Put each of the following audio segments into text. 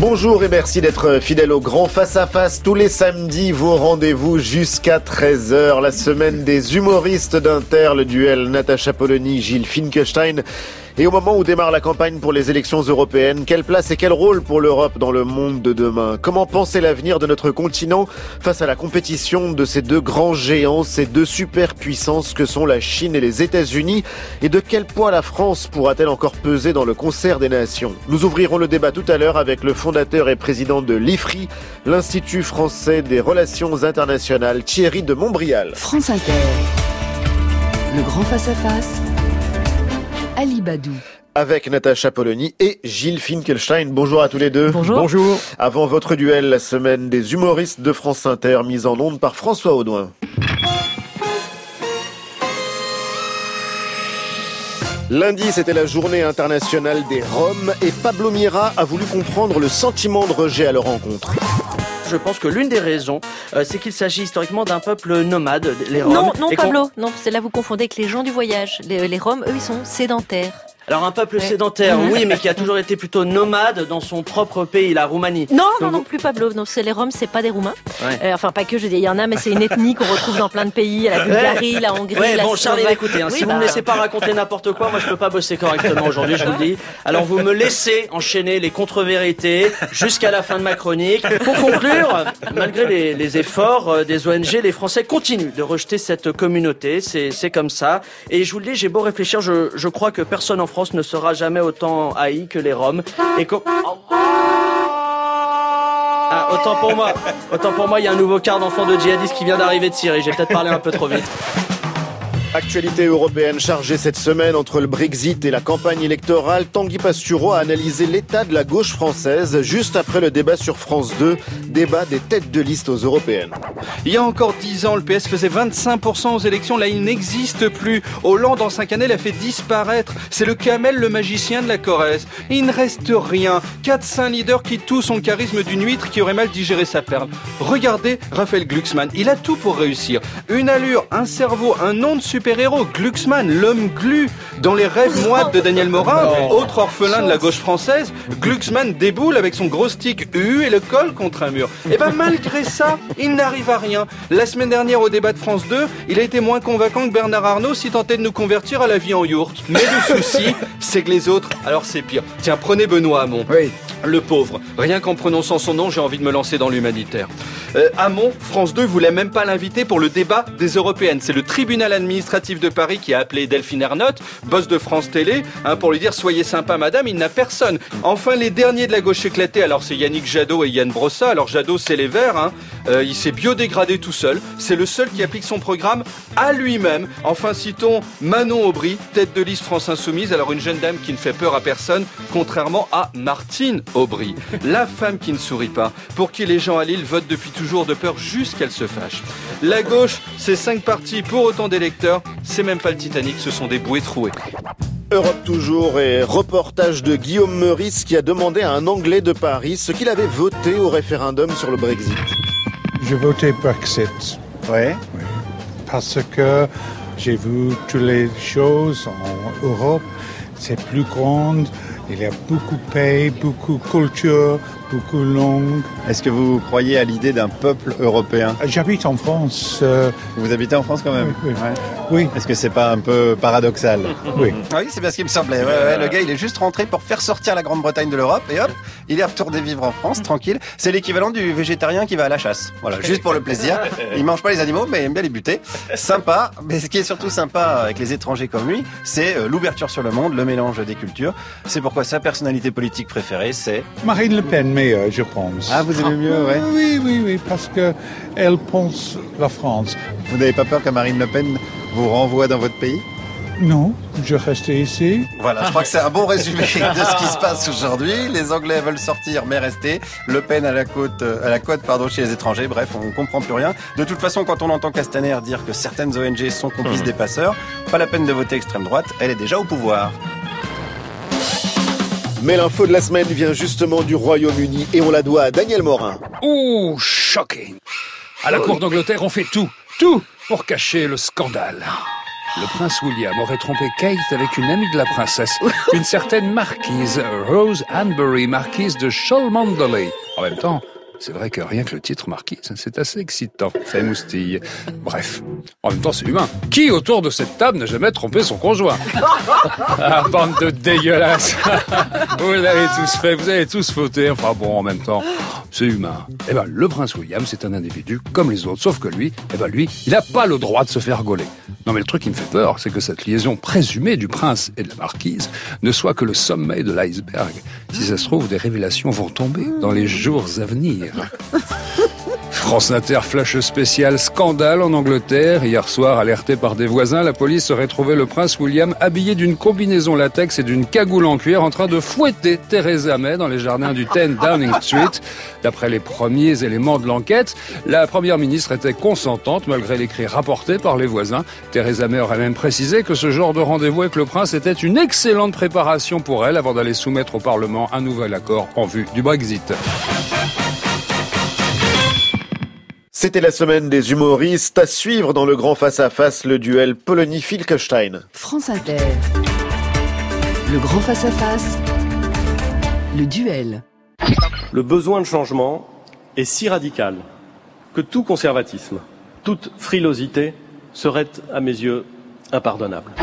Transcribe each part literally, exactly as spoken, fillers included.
Bonjour et merci d'être fidèle au Grand Face à Face. Tous les samedis, vos rendez-vous jusqu'à treize heures. La semaine des humoristes d'Inter, le duel Natacha Polony, Gilles Finkelstein. Et au moment où démarre la campagne pour les élections européennes, quelle place et quel rôle pour l'Europe dans le monde de demain? Comment penser l'avenir de notre continent face à la compétition de ces deux grands géants, ces deux superpuissances que sont la Chine et les États-Unis? Et de quel poids la France pourra-t-elle encore peser dans le concert des nations? Nous ouvrirons le débat tout à l'heure avec le fondateur et président de l'I F R I, l'Institut français des relations internationales, Thierry de Montbrial. France Inter, le grand face-à-face, Ali Badou. Avec Natacha Polony et Gilles Finkelstein. Bonjour à tous les deux. Bonjour. Bonjour. Avant votre duel, la semaine des humoristes de France Inter, mise en onde par François Audouin. Lundi, c'était la journée internationale des Roms et Pablo Mira a voulu comprendre le sentiment de rejet à leur rencontre. Je pense que l'une des raisons, euh, c'est qu'il s'agit historiquement d'un peuple nomade, les Roms. Non, non, et Pablo, non, c'est là vous confondez avec les gens du voyage. Les, les Roms, eux, ils sont sédentaires. Alors un peuple Ouais. sédentaire, oui, mais qui a toujours été plutôt nomade dans son propre pays, la Roumanie. Non, non, Donc, non plus Pablo. Non, c'est les Roms, c'est pas des Roumains. Ouais. Euh, enfin, pas que, je dis, il y en a, mais c'est une ethnie qu'on retrouve dans plein de pays, la Bulgarie, la Hongrie, Ouais, la bon, Charlie, Slovaquie. écoutez, hein, Oui, si bah, vous me laissez pas raconter n'importe quoi, moi je peux pas bosser correctement aujourd'hui, je vous le dis. Alors vous me laissez enchaîner les contre-vérités jusqu'à la fin de ma chronique. Pour conclure, malgré les, les efforts euh, des O N G, les Français continuent de rejeter cette communauté, c'est, c'est comme ça. Et je vous le dis, j'ai beau réfléchir, je, je crois que personne en France ne sera jamais autant haï que les Roms. Et qu'au- Ah, autant pour moi, autant pour moi, il y a un nouveau quart d'enfant de djihadistes qui vient d'arriver de Syrie. J'ai peut-être parlé un peu trop vite. Actualité européenne chargée cette semaine entre le Brexit et la campagne électorale. Tanguy Pastureau a analysé l'état de la gauche française juste après le débat sur France deux, débat des têtes de liste aux européennes. Il y a encore dix ans, le P S faisait vingt-cinq pour cent aux élections. Là, il n'existe plus. Hollande, en cinq années, l'a fait disparaître. C'est le Camel, le magicien de la Corrèze. Il ne reste rien. Quatre saints leaders qui tous ont le charisme d'une huître qui aurait mal digéré sa perle. Regardez Raphaël Glucksmann. Il a tout pour réussir. Une allure, un cerveau, un nom de super-héros. Glucksmann, l'homme glu. Dans les rêves moites de Daniel Morin, autre orphelin de la gauche française, Glucksmann déboule avec son gros stick U U et le colle contre un mur. Et ben malgré ça, il n'arrive à rien. La semaine dernière au débat de France deux, il a été moins convaincant que Bernard Arnault si tentait de nous convertir à la vie en yourte. Mais le souci, c'est que les autres, alors c'est pire. Tiens, prenez Benoît Hamon. Oui. Le pauvre. Rien qu'en prononçant son nom, j'ai envie de me lancer dans l'humanitaire. Euh, Hamon, France deux voulait même pas l'inviter pour le débat des européennes. C'est le tribunal administratif de Paris qui a appelé Delphine Ernotte, boss de France Télé, hein, pour lui dire « Soyez sympa, madame, il n'a personne ». Enfin, les derniers de la gauche éclatée, alors c'est Yannick Jadot et Yann Brossa. Alors Jadot, c'est les Verts, hein. euh, il s'est biodégradé tout seul. C'est le seul qui applique son programme à lui-même. Enfin, citons Manon Aubry, tête de liste France Insoumise. Alors une jeune dame qui ne fait peur à personne, contrairement à Martine Aubry, la femme qui ne sourit pas, pour qui les gens à Lille votent depuis toujours de peur jusqu'elle se fâche. La gauche, c'est cinq partis pour autant d'électeurs. C'est même pas le Titanic, ce sont des bouées trouées. Europe toujours et reportage de Guillaume Meurice qui a demandé à un Anglais de Paris ce qu'il avait voté au référendum sur le Brexit. Je votais Brexit. Ouais. Oui. Parce que j'ai vu toutes les choses en Europe. C'est plus grand, il y a beaucoup de pays, beaucoup de culture, beaucoup de langues. Est-ce que vous croyez à l'idée d'un peuple européen? J'habite en France. Euh, Vous habitez en France quand même? Oui. oui. Ouais. oui. Est-ce que c'est pas un peu paradoxal? oui. Ah oui, c'est bien ce qui me semblait. Ouais, ouais, le gars, il est juste rentré pour faire sortir la Grande-Bretagne de l'Europe et hop, il est retourné vivre en France, tranquille. C'est l'équivalent du végétarien qui va à la chasse. Voilà, juste pour le plaisir. Il mange pas les animaux, mais il aime bien les buter. Sympa. Mais ce qui est surtout sympa avec les étrangers comme lui, c'est euh, l'ouverture sur le monde, le mélange des cultures. C'est pourquoi sa personnalité politique préférée, c'est... Marine Le Pen, meilleure, je pense. Ah, vous aimez mieux, ouais. Oui, oui, oui, parce que elle pense la France. Vous n'avez pas peur que Marine Le Pen vous renvoie dans votre pays? Non, je reste ici. Voilà, je crois que c'est un bon résumé de ce qui se passe aujourd'hui. Les Anglais veulent sortir, mais rester. Le Pen à la côte, à la côte, pardon, chez les étrangers. Bref, on comprend plus rien. De toute façon, quand on entend Castaner dire que certaines O N G sont complices des passeurs, pas la peine de voter extrême droite. Elle est déjà au pouvoir. Mais l'info de la semaine vient justement du Royaume-Uni et on la doit à Daniel Morin. Ouh, shocking. À la cour d'Angleterre, on fait tout, tout pour cacher le scandale. Le prince William aurait trompé Kate avec une amie de la princesse, une certaine marquise, Rose Hanbury, marquise de Cholmondeley. En même temps, c'est vrai que rien que le titre marquise, c'est assez excitant. Ça émoustille. Bref, en même temps, c'est humain. Qui autour de cette table n'a jamais trompé son conjoint? Ah, bande de dégueulasses. Vous l'avez tous fait, vous avez tous fauté. Enfin bon, en même temps, c'est humain. Eh ben, le prince William, c'est un individu comme les autres. Sauf que lui, eh ben lui, il n'a pas le droit de se faire gauler. Non mais le truc qui me fait peur, c'est que cette liaison présumée du prince et de la marquise ne soit que le sommet de l'iceberg. Si ça se trouve, des révélations vont tomber dans les jours à venir. France Inter flash spécial scandale en Angleterre. Hier soir, alerté par des voisins, la police aurait trouvé le prince William habillé d'une combinaison latex et d'une cagoule en cuir en train de fouetter Theresa May dans les jardins du dix Downing Street. D'après les premiers éléments de l'enquête, la première ministre était consentante malgré les cris rapportés par les voisins. Theresa May aurait même précisé que ce genre de rendez-vous avec le prince était une excellente préparation pour elle avant d'aller soumettre au Parlement un nouvel accord en vue du Brexit. C'était la semaine des humoristes. À suivre dans le grand face-à-face, le duel Polony-Filkestein. France Inter. Le grand face-à-face. Le duel. Le besoin de changement est si radical que tout conservatisme, toute frilosité serait, à mes yeux, impardonnable.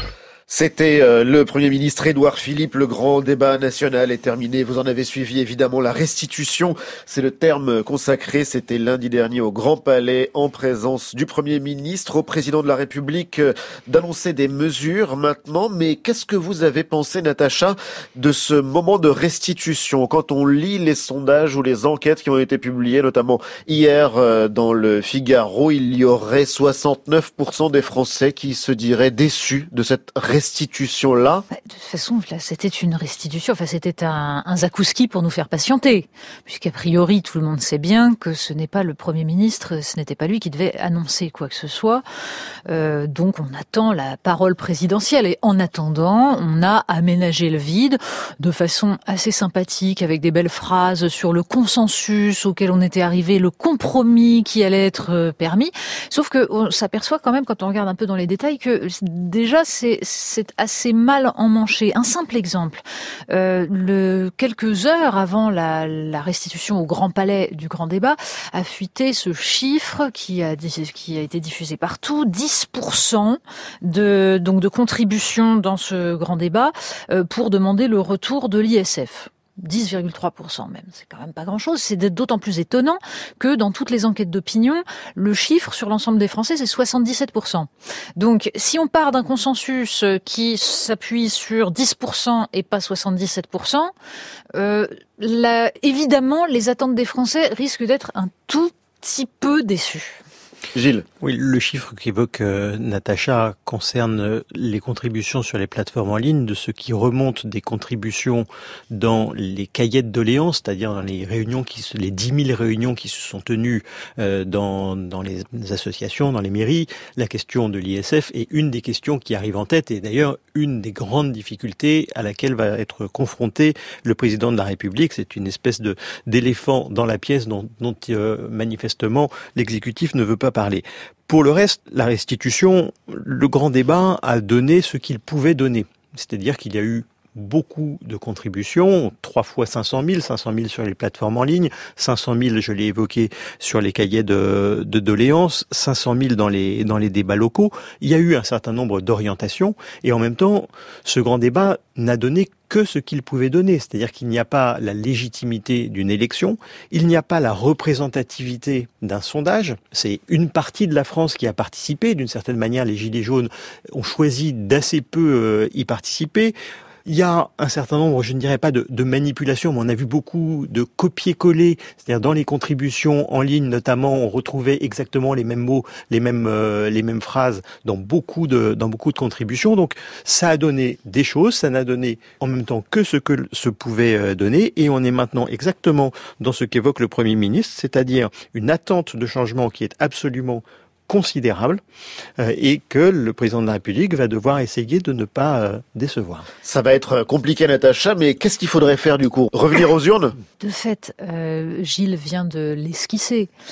C'était euh, le Premier ministre Édouard Philippe. Le grand débat national est terminé. Vous en avez suivi évidemment la restitution. C'est le terme consacré. C'était lundi dernier au Grand Palais en présence du Premier ministre, au Président de la République, euh, d'annoncer des mesures maintenant. Mais qu'est-ce que vous avez pensé, Natacha, de ce moment de restitution? Quand on lit les sondages ou les enquêtes qui ont été publiées, notamment hier euh, dans le Figaro, il y aurait soixante-neuf pour cent des Français qui se diraient déçus de cette restitution. restitution-là. De toute façon, là, c'était une restitution, enfin, c'était un, un zakouski pour nous faire patienter. Puisqu'a priori, tout le monde sait bien que ce n'est pas le Premier ministre, ce n'était pas lui qui devait annoncer quoi que ce soit. Euh, donc, on attend la parole présidentielle. Et en attendant, on a aménagé le vide de façon assez sympathique, avec des belles phrases sur le consensus auquel on était arrivé, le compromis qui allait être permis. Sauf que on s'aperçoit quand même, quand on regarde un peu dans les détails, que déjà, c'est c'est assez mal emmanché. Un simple exemple, euh, le, quelques heures avant la, la restitution au Grand Palais du Grand Débat, a fuité ce chiffre qui a, qui a été diffusé partout, dix pour cent de, donc de contribution dans ce Grand Débat euh, pour demander le retour de l'I S F. dix virgule trois pour cent même, c'est quand même pas grand-chose. C'est d'autant plus étonnant que dans toutes les enquêtes d'opinion, le chiffre sur l'ensemble des Français, c'est soixante-dix-sept pour cent. Donc, si on part d'un consensus qui s'appuie sur dix pour cent et pas soixante-dix-sept pour cent, euh, là, évidemment, les attentes des Français risquent d'être un tout petit peu déçues. Gilles. Oui, le chiffre qu'évoque euh, Natacha concerne les contributions sur les plateformes en ligne, de ce qui remonte des contributions dans les cahiers de doléances, c'est-à-dire dans les réunions qui se, les dix mille réunions qui se sont tenues euh, dans, dans les associations, dans les mairies. La question de l'I S F est une des questions qui arrive en tête et d'ailleurs une des grandes difficultés à laquelle va être confronté le président de la République. C'est une espèce de d'éléphant dans la pièce dont, dont euh, manifestement l'exécutif ne veut pas parler. Pour le reste, la restitution, le grand débat a donné ce qu'il pouvait donner. C'est-à-dire qu'il y a eu beaucoup de contributions, trois fois cinq cent mille, cinq cent mille sur les plateformes en ligne, cinq cent mille, je l'ai évoqué, sur les cahiers de, de doléances, cinq cent mille dans les, dans les débats locaux. Il y a eu un certain nombre d'orientations et en même temps, ce grand débat n'a donné que ce qu'il pouvait donner. C'est-à-dire qu'il n'y a pas la légitimité d'une élection, il n'y a pas la représentativité d'un sondage. C'est une partie de la France qui a participé. D'une certaine manière, les Gilets jaunes ont choisi d'assez peu y participer. Il y a un certain nombre, je ne dirais pas de, de manipulation, mais on a vu beaucoup de copier-coller, c'est-à-dire dans les contributions en ligne notamment, on retrouvait exactement les mêmes mots, les mêmes euh, les mêmes phrases dans beaucoup de dans beaucoup de contributions. Donc ça a donné des choses, ça n'a donné en même temps que ce que se pouvait donner, et on est maintenant exactement dans ce qu'évoque le Premier ministre, c'est-à-dire une attente de changement qui est absolument considérable euh, et que le président de la République va devoir essayer de ne pas euh, décevoir. Ça va être compliqué, Natacha, mais qu'est-ce qu'il faudrait faire du coup? Revenir aux urnes? De fait, euh, Gilles vient de l'esquisser.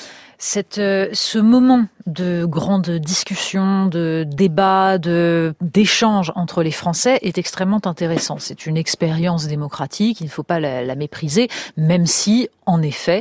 Cette, euh, ce moment de grande discussion, de débat, de d'échange entre les Français est extrêmement intéressant. C'est une expérience démocratique, il ne faut pas la, la mépriser, même si, en effet,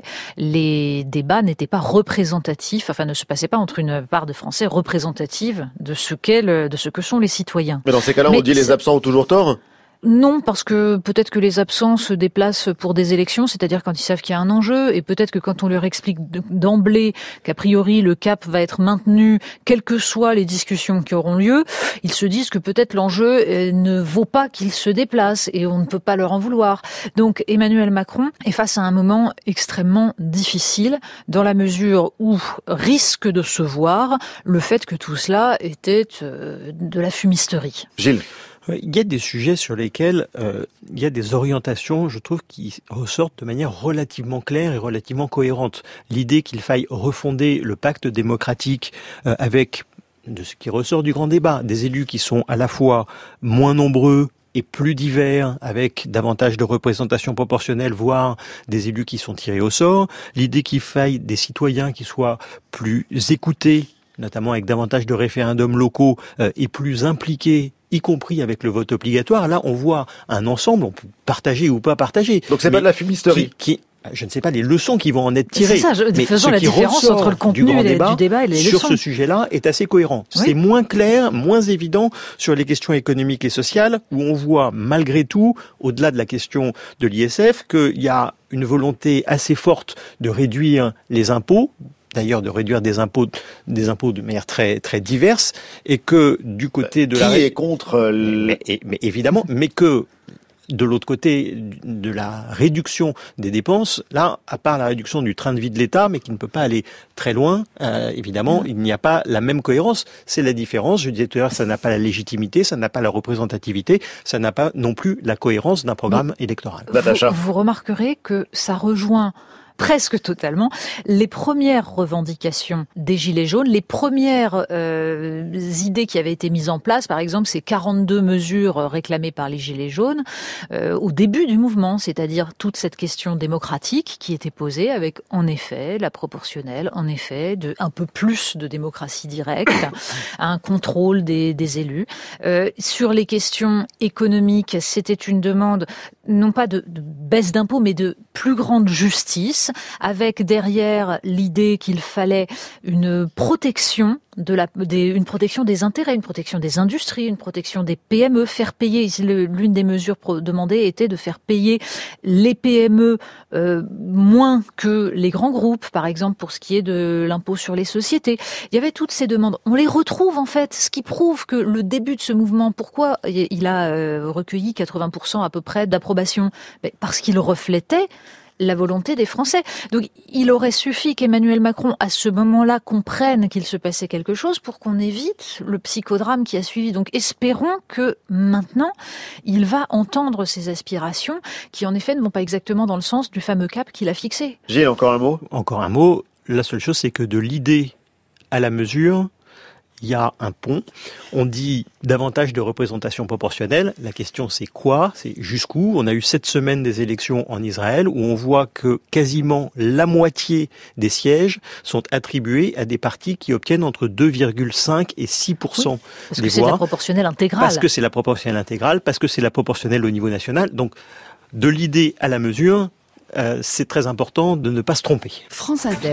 les débats n'étaient pas représentatifs, enfin ne se passaient pas entre une part de Français représentative de ce qu'est le, de ce que sont les citoyens. Mais dans ces cas-là, Mais on dit les absents ont toujours tort ? Non, parce que peut-être que les absents se déplacent pour des élections, c'est-à-dire quand ils savent qu'il y a un enjeu, et peut-être que quand on leur explique d'emblée qu'a priori le cap va être maintenu, quelles que soient les discussions qui auront lieu, ils se disent que peut-être l'enjeu ne vaut pas qu'ils se déplacent, et on ne peut pas leur en vouloir. Donc Emmanuel Macron est face à un moment extrêmement difficile, dans la mesure où risque de se voir le fait que tout cela était de la fumisterie. Gilles. Il y a des sujets sur lesquels euh, il y a des orientations, je trouve, qui ressortent de manière relativement claire et relativement cohérente. L'idée qu'il faille refonder le pacte démocratique euh, avec, de ce qui ressort du grand débat, des élus qui sont à la fois moins nombreux et plus divers, avec davantage de représentation proportionnelle, voire des élus qui sont tirés au sort. L'idée qu'il faille des citoyens qui soient plus écoutés, notamment avec davantage de référendums locaux, euh, et plus impliqués, y compris avec le vote obligatoire. Là, on voit un ensemble, on peut partager ou pas partager. Donc c'est pas de la fumisterie. Qui, qui, je ne sais pas les leçons qui vont en être tirées. C'est ça, je, mais faisons ce la qui différence entre le contenu du grand et les, débat, du débat et les sur leçons. ce sujet-là est assez cohérent. Oui. C'est moins clair, moins évident sur les questions économiques et sociales, où on voit malgré tout, au-delà de la question de l'I S F, qu'il y a une volonté assez forte de réduire les impôts, d'ailleurs de réduire des impôts, des impôts de manière très très diverse, et que du côté de Qui la est contre le... mais, mais, mais évidemment, mais que de l'autre côté de la réduction des dépenses, là, à part la réduction du train de vie de l'État, mais qui ne peut pas aller très loin, euh, évidemment, mmh. il n'y a pas la même cohérence. C'est la différence. Je disais tout à l'heure, ça n'a pas la légitimité, ça n'a pas la représentativité, ça n'a pas non plus la cohérence d'un programme mais électoral. Vous, vous remarquerez que ça rejoint presque totalement les premières revendications des Gilets jaunes, les premières euh, idées qui avaient été mises en place, par exemple ces quarante-deux mesures réclamées par les Gilets jaunes euh, au début du mouvement, c'est-à-dire toute cette question démocratique qui était posée avec en effet la proportionnelle, en effet de un peu plus de démocratie directe, un contrôle des, des élus. Euh, sur les questions économiques, c'était une demande non pas de, de baisse d'impôts, mais de plus grande justice, avec derrière l'idée qu'il fallait une protection de la, des, une protection des intérêts, une protection des industries, une protection des P M E, faire payer. Le, l'une des mesures demandées était de faire payer les P M E euh, moins que les grands groupes, par exemple pour ce qui est de l'impôt sur les sociétés. Il y avait toutes ces demandes. On les retrouve en fait, ce qui prouve que le début de ce mouvement, pourquoi il a euh, recueilli quatre-vingts pour cent à peu près d'approbation ? Ben, parce qu'il reflétait la volonté des Français. Donc, il aurait suffi qu'Emmanuel Macron, à ce moment-là, comprenne qu'il se passait quelque chose pour qu'on évite le psychodrame qui a suivi. Donc, espérons que maintenant, il va entendre ses aspirations qui, en effet, ne vont pas exactement dans le sens du fameux cap qu'il a fixé. Gilles, encore un mot ? Encore un mot. La seule chose, c'est que de l'idée à la mesure, il y a un pont. On dit davantage de représentation proportionnelle. La question, c'est quoi ? C'est jusqu'où ? On a eu cette semaine des élections en Israël où on voit que quasiment la moitié des sièges sont attribués à des partis qui obtiennent entre deux virgule cinq et six pour cent oui, parce des que voix. C'est la proportionnelle intégrale. Parce que c'est la proportionnelle intégrale, parce que c'est la proportionnelle au niveau national. Donc, de l'idée à la mesure, euh, c'est très important de ne pas se tromper. France Inter.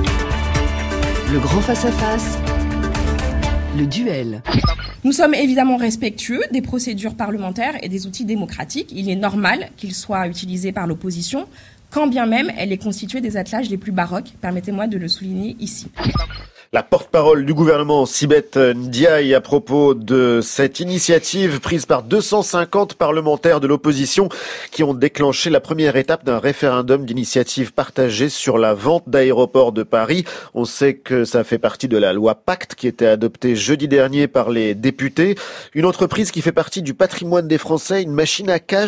Le grand face-à-face. Le duel. Nous sommes évidemment respectueux des procédures parlementaires et des outils démocratiques. Il est normal qu'ils soient utilisés par l'opposition, quand bien même elle est constituée des attelages les plus baroques. Permettez-moi de le souligner ici. La porte-parole du gouvernement, Sibeth Ndiaye, à propos de cette initiative prise par deux cent cinquante parlementaires de l'opposition qui ont déclenché la première étape d'un référendum d'initiative partagée sur la vente d'aéroports de Paris. On sait que ça fait partie de la loi Pacte qui était adoptée jeudi dernier par les députés. Une entreprise qui fait partie du patrimoine des Français, une machine à cash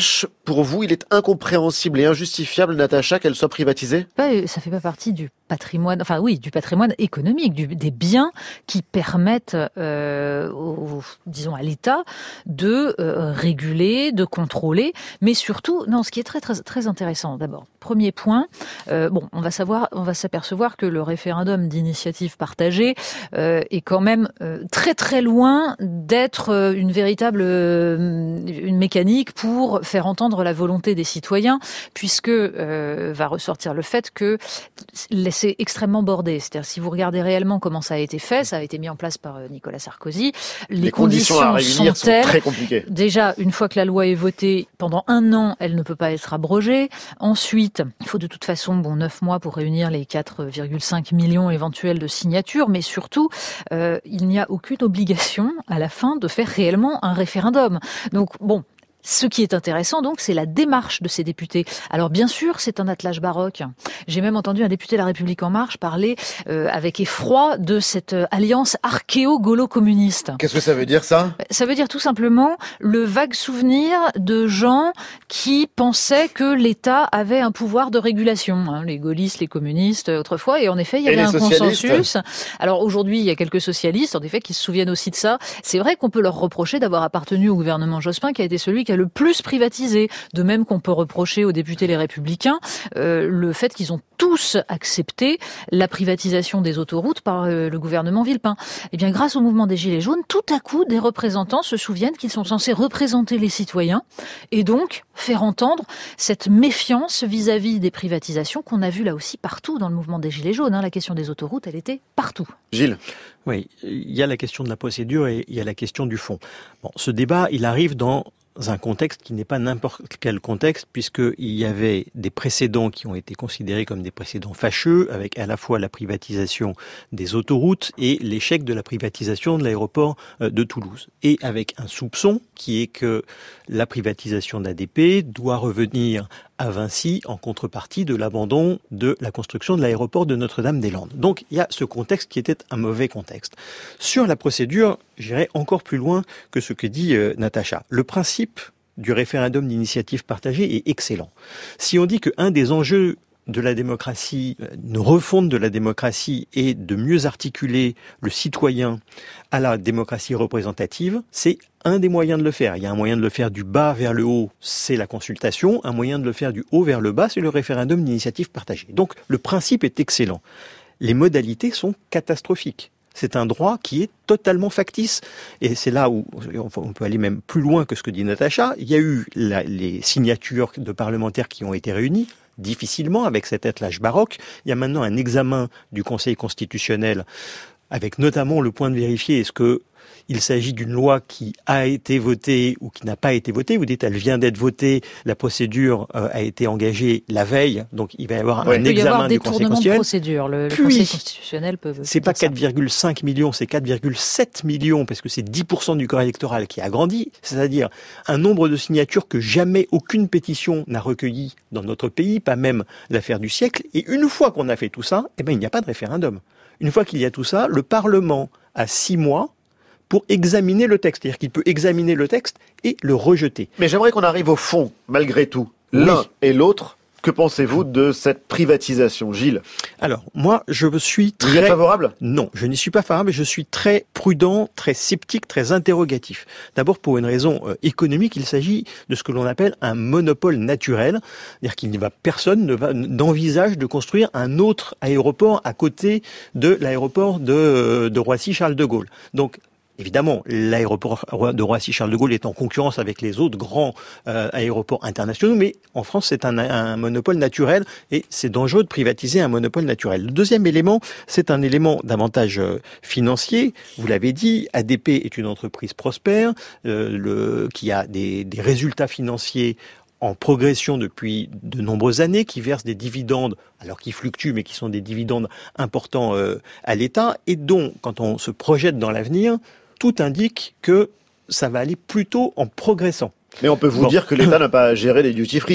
pour vous, il est incompréhensible et injustifiable, Natacha, qu'elle soit privatisée ? Pas, ça fait pas partie du patrimoine, enfin oui, du patrimoine économique, du, des biens qui permettent, euh, au, disons à l'État, de euh, réguler, de contrôler, mais surtout, non, ce qui est très très très intéressant. D'abord, premier point, euh, bon, on va savoir, on va s'apercevoir que le référendum d'initiative partagée euh, est quand même euh, très très loin d'être euh, une véritable euh, une mécanique pour faire entendre la volonté des citoyens, puisque euh, va ressortir le fait que c'est extrêmement bordé. C'est-à-dire, si vous regardez réellement comment ça a été fait, ça a été mis en place par Nicolas Sarkozy. Les, les conditions, conditions à réunir sont, sont très compliquées. Déjà, une fois que la loi est votée, pendant un an, elle ne peut pas être abrogée. Ensuite, il faut de toute façon, bon, neuf mois pour réunir les quatre virgule cinq millions éventuels de signatures, mais surtout, euh, il n'y a aucune obligation à la fin de faire réellement un référendum. Donc, bon. Ce qui est intéressant, donc, c'est la démarche de ces députés. Alors, bien sûr, c'est un attelage baroque. J'ai même entendu un député de La République En Marche parler euh, avec effroi de cette euh, alliance archéo-gaulo-communiste. Qu'est-ce que ça veut dire, ça ? Ça veut dire tout simplement le vague souvenir de gens qui pensaient que l'État avait un pouvoir de régulation. Hein, les gaullistes, les communistes, autrefois. Et en effet, il y avait un consensus. Alors, aujourd'hui, il y a quelques socialistes, en effet, qui se souviennent aussi de ça. C'est vrai qu'on peut leur reprocher d'avoir appartenu au gouvernement Jospin, qui a été celui qui a le plus privatisé. De même qu'on peut reprocher aux députés Les Républicains euh, le fait qu'ils ont tous accepté la privatisation des autoroutes par euh, le gouvernement Villepin. Eh bien, grâce au mouvement des Gilets jaunes, tout à coup, des représentants se souviennent qu'ils sont censés représenter les citoyens et donc faire entendre cette méfiance vis-à-vis des privatisations qu'on a vu là aussi partout dans le mouvement des Gilets jaunes. Hein. La question des autoroutes, elle était partout. Gilles ? Oui, il y a la question de la procédure et il y a la question du fond. Bon, ce débat, il arrive dans un contexte qui n'est pas n'importe quel contexte, puisqu'il y avait des précédents qui ont été considérés comme des précédents fâcheux, avec à la fois la privatisation des autoroutes et l'échec de la privatisation de l'aéroport de Toulouse. Et avec un soupçon qui est que la privatisation d'A D P doit revenir à Vinci en contrepartie de l'abandon de la construction de l'aéroport de Notre-Dame-des-Landes. Donc il y a ce contexte qui était un mauvais contexte. Sur la procédure, j'irai encore plus loin que ce que dit euh, Natacha. Le principe du référendum d'initiative partagée est excellent. Si on dit qu'un des enjeux de la démocratie, une refonte de la démocratie est de mieux articuler le citoyen à la démocratie représentative, c'est un des moyens de le faire. Il y a un moyen de le faire du bas vers le haut, c'est la consultation. Un moyen de le faire du haut vers le bas, c'est le référendum d'initiative partagée. Donc le principe est excellent. Les modalités sont catastrophiques. C'est un droit qui est totalement factice. Et c'est là où on peut aller même plus loin que ce que dit Natacha. Il y a eu la, les signatures de parlementaires qui ont été réunies, difficilement, avec cet attelage baroque. Il y a maintenant un examen du Conseil constitutionnel, avec notamment le point de vérifier est-ce que il s'agit d'une loi qui a été votée ou qui n'a pas été votée. Vous dites, elle vient d'être votée, la procédure euh, a été engagée la veille, donc il va y avoir ouais. un examen du Conseil constitutionnel. De procédure. Le, le Conseil constitutionnel peut. C'est pas quatre virgule cinq millions, c'est quatre virgule sept millions, parce que c'est dix pour cent du corps électoral qui a grandi, c'est-à-dire un nombre de signatures que jamais aucune pétition n'a recueilli dans notre pays, pas même l'affaire du siècle. Et une fois qu'on a fait tout ça, eh ben il n'y a pas de référendum. Une fois qu'il y a tout ça, le Parlement a six mois pour examiner le texte. C'est-à-dire qu'il peut examiner le texte et le rejeter. Mais j'aimerais qu'on arrive au fond, malgré tout. L'un oui. et l'autre, que pensez-vous de cette privatisation, Gilles ? Alors, moi, je suis très... Vous êtes favorable ? Non, je n'y suis pas favorable, mais je suis très prudent, très sceptique, très interrogatif. D'abord, pour une raison euh, économique, il s'agit de ce que l'on appelle un monopole naturel. C'est-à-dire qu'il n'y va, personne ne va, n'envisage de construire un autre aéroport à côté de l'aéroport de, de Roissy-Charles de Gaulle. Donc, évidemment, l'aéroport de Roissy-Charles de Gaulle est en concurrence avec les autres grands euh, aéroports internationaux, mais en France, c'est un, un monopole naturel et c'est dangereux de privatiser un monopole naturel. Le deuxième élément, c'est un élément d'avantage euh, financier. Vous l'avez dit, A D P est une entreprise prospère euh, le, qui a des, des résultats financiers en progression depuis de nombreuses années, qui versent des dividendes, alors qui fluctuent, mais qui sont des dividendes importants euh, à l'État, et dont, quand on se projette dans l'avenir, tout indique que ça va aller plutôt en progressant. Mais on peut vous bon. dire que l'État n'a pas géré les duty free.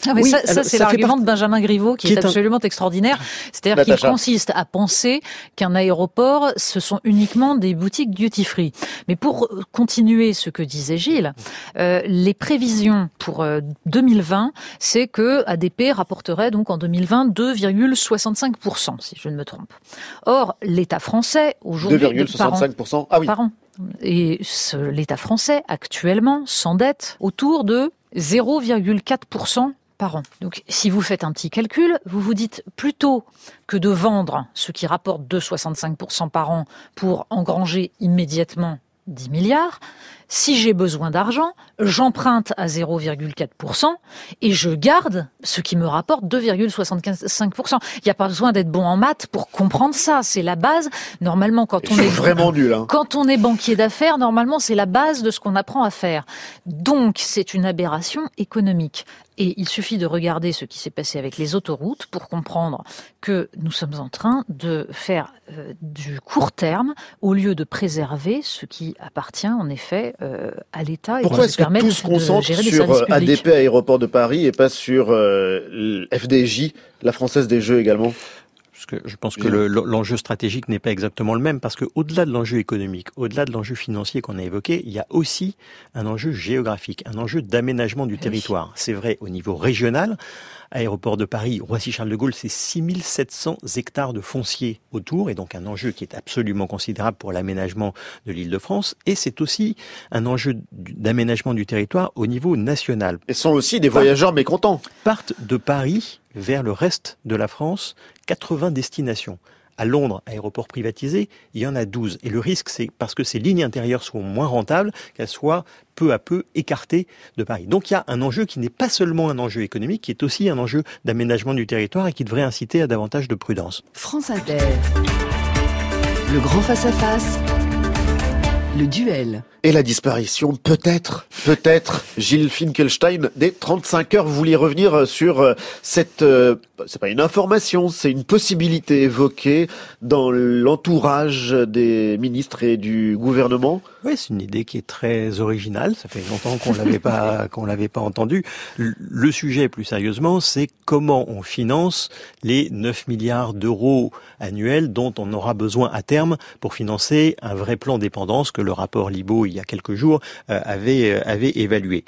Ah mais oui, ça, ça alors, c'est ça l'argument part... de Benjamin Griveaux qui, qui est, est absolument un... extraordinaire. C'est-à-dire Natacha. qu'il consiste à penser qu'un aéroport, ce sont uniquement des boutiques duty-free. Mais pour continuer ce que disait Gilles, euh, les prévisions pour euh, deux mille vingt, c'est que A D P rapporterait donc en deux mille vingt deux virgule soixante-cinq pour cent, si je ne me trompe. Or, l'État français, aujourd'hui... deux virgule soixante-cinq pour cent Ah oui. Par an. Et ce, l'État français, actuellement, s'endette autour de zéro virgule quatre pour cent par an. Donc, si vous faites un petit calcul, vous vous dites plutôt que de vendre ce qui rapporte deux virgule soixante-cinq pour cent par an pour engranger immédiatement dix milliards, si j'ai besoin d'argent, j'emprunte à zéro virgule quatre pour cent et je garde ce qui me rapporte deux virgule soixante-cinq pour cent. Il n'y a pas besoin d'être bon en maths pour comprendre ça. C'est la base. Normalement, quand on est vraiment nul, hein. Quand on est banquier d'affaires, normalement, c'est la base de ce qu'on apprend à faire. Donc, c'est une aberration économique. Et il suffit de regarder ce qui s'est passé avec les autoroutes pour comprendre que nous sommes en train de faire euh, du court terme au lieu de préserver ce qui appartient en effet euh, à l'État. Pourquoi est-ce que tout se concentre sur A D P Aéroport de Paris et pas sur euh, F D J, la Française des Jeux également ? Parce que je pense que le, l'enjeu stratégique n'est pas exactement le même, parce que au-delà de l'enjeu économique, au-delà de l'enjeu financier qu'on a évoqué, il y a aussi un enjeu géographique, un enjeu d'aménagement du territoire. C'est vrai au niveau régional. Aéroport de Paris, Roissy-Charles de Gaulle, c'est six mille sept cents hectares de foncier autour, et donc un enjeu qui est absolument considérable pour l'aménagement de l'Île-de-France, et c'est aussi un enjeu d'aménagement du territoire au niveau national. Et sont aussi des voyageurs mécontents. Partent de Paris vers le reste de la France, quatre-vingts destinations. À Londres, aéroport privatisé, il y en a douze. Et le risque, c'est parce que ces lignes intérieures sont moins rentables, qu'elles soient peu à peu écartées de Paris. Donc il y a un enjeu qui n'est pas seulement un enjeu économique, qui est aussi un enjeu d'aménagement du territoire et qui devrait inciter à davantage de prudence. France Inter. Le grand face-à-face. Le duel. Et la disparition, peut-être, peut-être, Gilles Finkelstein, des trente-cinq heures. Vous vouliez revenir sur cette, euh, c'est pas une information, c'est une possibilité évoquée dans l'entourage des ministres et du gouvernement. Oui, c'est une idée qui est très originale. Ça fait longtemps qu'on l'avait pas, qu'on l'avait pas entendu. Le sujet, plus sérieusement, c'est comment on finance les neuf milliards d'euros annuels dont on aura besoin à terme pour financer un vrai plan dépendance que le rapport Libault, il y a quelques jours, euh, avait, euh, avait évalué.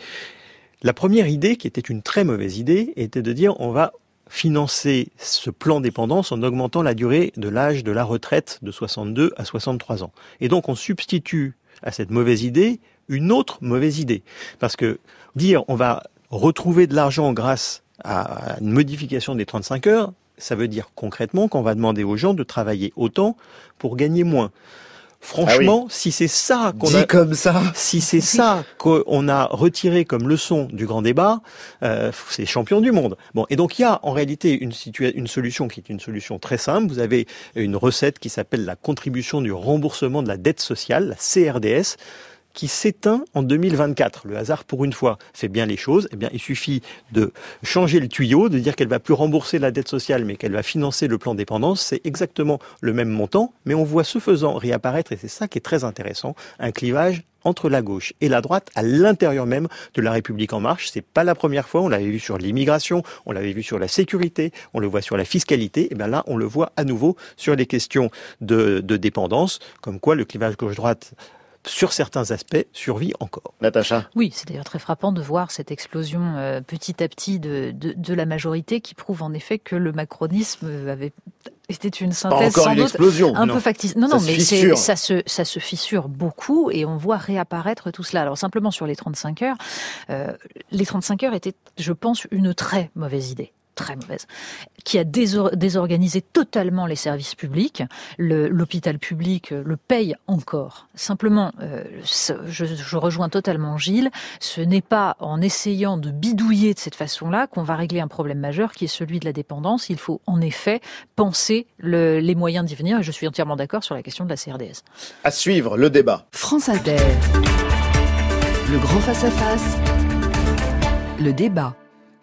La première idée, qui était une très mauvaise idée, était de dire on va financer ce plan dépendance en augmentant la durée de l'âge de la retraite de soixante-deux à soixante-trois ans. Et donc on substitue à cette mauvaise idée une autre mauvaise idée. Parce que dire on va retrouver de l'argent grâce à une modification des trente-cinq heures, ça veut dire concrètement qu'on va demander aux gens de travailler autant pour gagner moins. Franchement, ah oui. si c'est ça qu'on Dit a, comme ça, si c'est ça qu'on a retiré comme leçon du grand débat, euh, c'est champion du monde. Bon, et donc il y a en réalité une situa- une solution qui est une solution très simple. Vous avez une recette qui s'appelle la contribution du remboursement de la dette sociale, la C R D S, qui s'éteint en deux mille vingt-quatre. Le hasard, pour une fois, fait bien les choses. Eh bien, il suffit de changer le tuyau, de dire qu'elle va plus rembourser la dette sociale, mais qu'elle va financer le plan dépendance. C'est exactement le même montant, mais on voit ce faisant réapparaître, et c'est ça qui est très intéressant, un clivage entre la gauche et la droite à l'intérieur même de la République en marche. C'est pas la première fois. On l'avait vu sur l'immigration, on l'avait vu sur la sécurité, on le voit sur la fiscalité. Et bien là, on le voit à nouveau sur les questions de, de dépendance, comme quoi le clivage gauche-droite sur certains aspects, survit encore. Natacha. Oui, c'est d'ailleurs très frappant de voir cette explosion euh, petit à petit de, de, de la majorité qui prouve en effet que le macronisme avait été une synthèse Pas encore sans une doute explosion. un non. peu factice. Non, ça non, se mais fissure. c'est, ça, se, ça se fissure beaucoup et on voit réapparaître tout cela. Alors simplement sur les trente-cinq heures, euh, les trente-cinq heures étaient, je pense, une très mauvaise idée. très mauvaise, qui a désor- désorganisé totalement les services publics. Le, l'hôpital public le paye encore. Simplement, euh, je, je rejoins totalement Gilles, ce n'est pas en essayant de bidouiller de cette façon-là qu'on va régler un problème majeur qui est celui de la dépendance. Il faut en effet penser le, les moyens d'y venir et je suis entièrement d'accord sur la question de la C R D S. À suivre, le débat. France Inter. Le grand face-à-face. Le débat.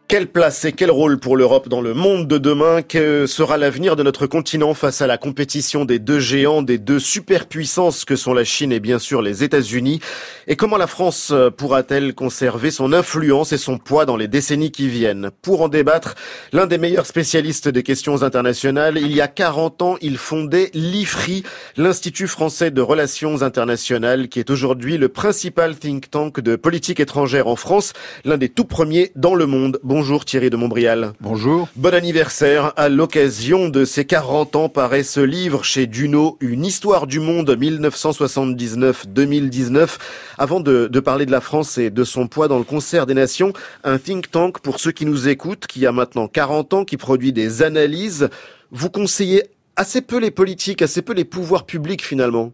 Quelle place et quel rôle pour l'Europe dans le monde de demain? Que sera l'avenir de notre continent face à la compétition des deux géants, des deux superpuissances que sont la Chine et bien sûr les États-Unis? Et comment la France pourra-t-elle conserver son influence et son poids dans les décennies qui viennent? Pour en débattre, l'un des meilleurs spécialistes des questions internationales, il y a quarante ans, il fondait l'I F R I, l'Institut français de relations internationales, qui est aujourd'hui le principal think tank de politique étrangère en France, l'un des tout premiers dans le monde. Bonjour Thierry de Montbrial. Bonjour. Bon anniversaire. À l'occasion de ces quarante ans paraît ce livre chez Duno, Une histoire du monde dix-neuf cent soixante-dix-neuf deux mille dix-neuf. Avant de, de parler de la France et de son poids dans le concert des nations, un think tank pour ceux qui nous écoutent, qui a maintenant quarante ans, qui produit des analyses. Vous conseillez assez peu les politiques, assez peu les pouvoirs publics finalement?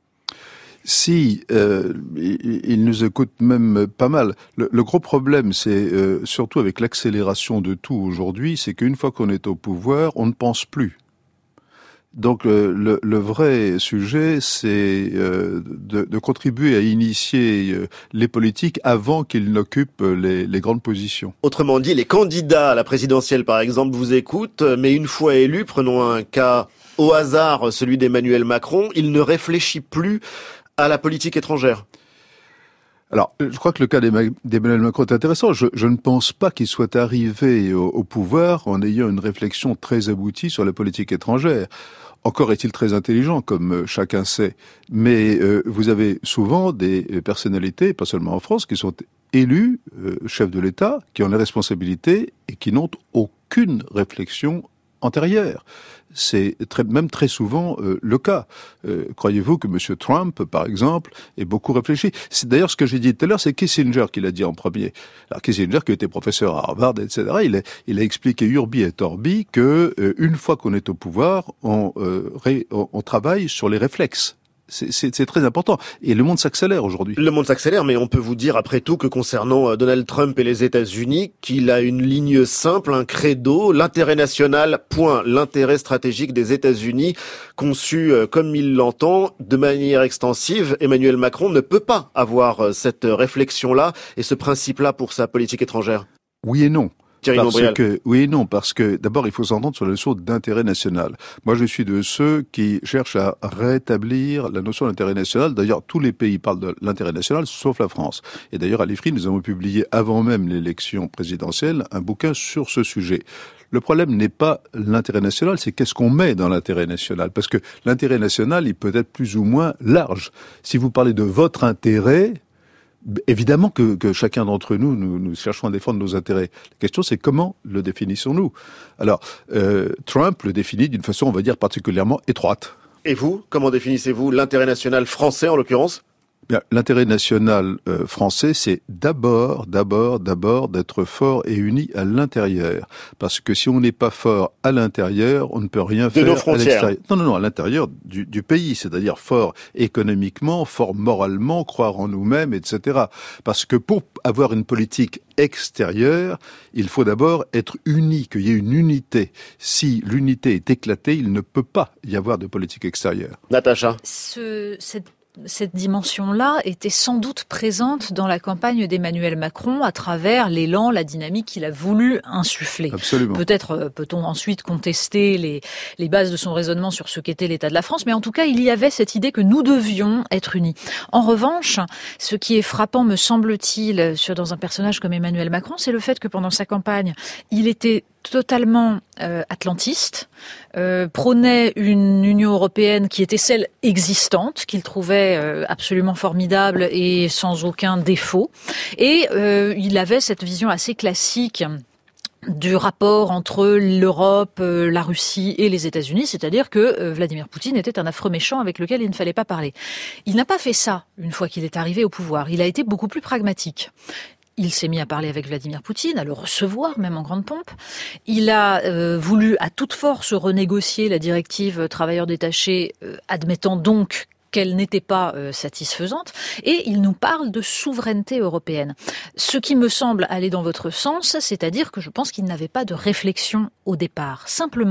Si, euh, ils nous écoutent même pas mal. Le, le gros problème, c'est euh, surtout avec l'accélération de tout aujourd'hui, c'est qu'une fois qu'on est au pouvoir, on ne pense plus. Donc euh, le, le vrai sujet, c'est euh, de, de contribuer à initier euh, les politiques avant qu'ils n'occupent les, les grandes positions. Autrement dit, les candidats à la présidentielle, par exemple, vous écoutent, mais une fois élus, prenons un cas au hasard, celui d'Emmanuel Macron, il ne réfléchit plus à la politique étrangère. Alors, je crois que le cas d'Emmanuel Macron est intéressant. Je, je ne pense pas qu'il soit arrivé au, au pouvoir en ayant une réflexion très aboutie sur la politique étrangère. Encore est-il très intelligent, comme chacun sait. Mais euh, vous avez souvent des personnalités, pas seulement en France, qui sont élus euh, chefs de l'État, qui ont les responsabilités et qui n'ont aucune réflexion antérieure. C'est très, même très souvent euh, le cas. Euh, croyez-vous que M. Trump, par exemple, ait beaucoup réfléchi? C'est d'ailleurs ce que j'ai dit tout à l'heure, c'est Kissinger qui l'a dit en premier. Alors Kissinger, qui était professeur à Harvard, et cetera, il a, il a expliqué urbi et torbi que euh, une fois qu'on est au pouvoir, on, euh, ré, on, on travaille sur les réflexes. C'est, c'est, c'est très important. Et le monde s'accélère aujourd'hui. Le monde s'accélère, mais on peut vous dire après tout que concernant Donald Trump et les États-Unis, qu'il a une ligne simple, un credo, l'intérêt national, point, l'intérêt stratégique des États-Unis, conçu comme il l'entend, de manière extensive. Emmanuel Macron ne peut pas avoir cette réflexion-là et ce principe-là pour sa politique étrangère. Oui et non. Parce Montbrial. que, oui et non, parce que d'abord il faut s'entendre sur la notion d'intérêt national. Moi je suis de ceux qui cherchent à rétablir la notion d'intérêt national. D'ailleurs tous les pays parlent de l'intérêt national sauf la France. Et d'ailleurs à l'I F R I nous avons publié avant même l'élection présidentielle un bouquin sur ce sujet. Le problème n'est pas l'intérêt national, c'est qu'est-ce qu'on met dans l'intérêt national. Parce que l'intérêt national il peut être plus ou moins large. Si vous parlez de votre intérêt, évidemment que, que chacun d'entre nous, nous, nous cherchons à défendre nos intérêts. La question, c'est comment le définissons-nous? Alors, euh, Trump le définit d'une façon, on va dire, particulièrement étroite. Et vous, comment définissez-vous l'intérêt national français, en l'occurrence? Bien, l'intérêt national euh, français, c'est d'abord, d'abord, d'abord d'être fort et uni à l'intérieur. Parce que si on n'est pas fort à l'intérieur, on ne peut rien de faire nos frontières. à l'extérieur. Non, non, non, à l'intérieur du, du pays, c'est-à-dire fort économiquement, fort moralement, croire en nous-mêmes, et cetera. Parce que pour avoir une politique extérieure, il faut d'abord être uni, qu'il y ait une unité. Si l'unité est éclatée, il ne peut pas y avoir de politique extérieure. Natacha. Ce, cette Cette dimension-là était sans doute présente dans la campagne d'Emmanuel Macron à travers l'élan, la dynamique qu'il a voulu insuffler. Absolument. Peut-être peut-on ensuite contester les, les bases de son raisonnement sur ce qu'était l'état de la France, mais en tout cas, il y avait cette idée que nous devions être unis. En revanche, ce qui est frappant, me semble-t-il, sur, dans un personnage comme Emmanuel Macron, c'est le fait que pendant sa campagne, il était totalement euh, atlantiste, euh, prônait une Union européenne qui était celle existante, qu'il trouvait euh, absolument formidable et sans aucun défaut. Et euh, il avait cette vision assez classique du rapport entre l'Europe, euh, la Russie et les États-Unis, c'est-à-dire que euh, Vladimir Poutine était un affreux méchant avec lequel il ne fallait pas parler. Il n'a pas fait ça une fois qu'il est arrivé au pouvoir. Il a été beaucoup plus pragmatique. Il s'est mis à parler avec Vladimir Poutine, à le recevoir, même en grande pompe. Il a euh, voulu à toute force renégocier la directive travailleurs détachés, euh, admettant donc qu'elle n'était pas euh, satisfaisante. Et il nous parle de souveraineté européenne. Ce qui me semble aller dans votre sens, c'est-à-dire que je pense qu'il n'avait pas de réflexion au départ. Simplement,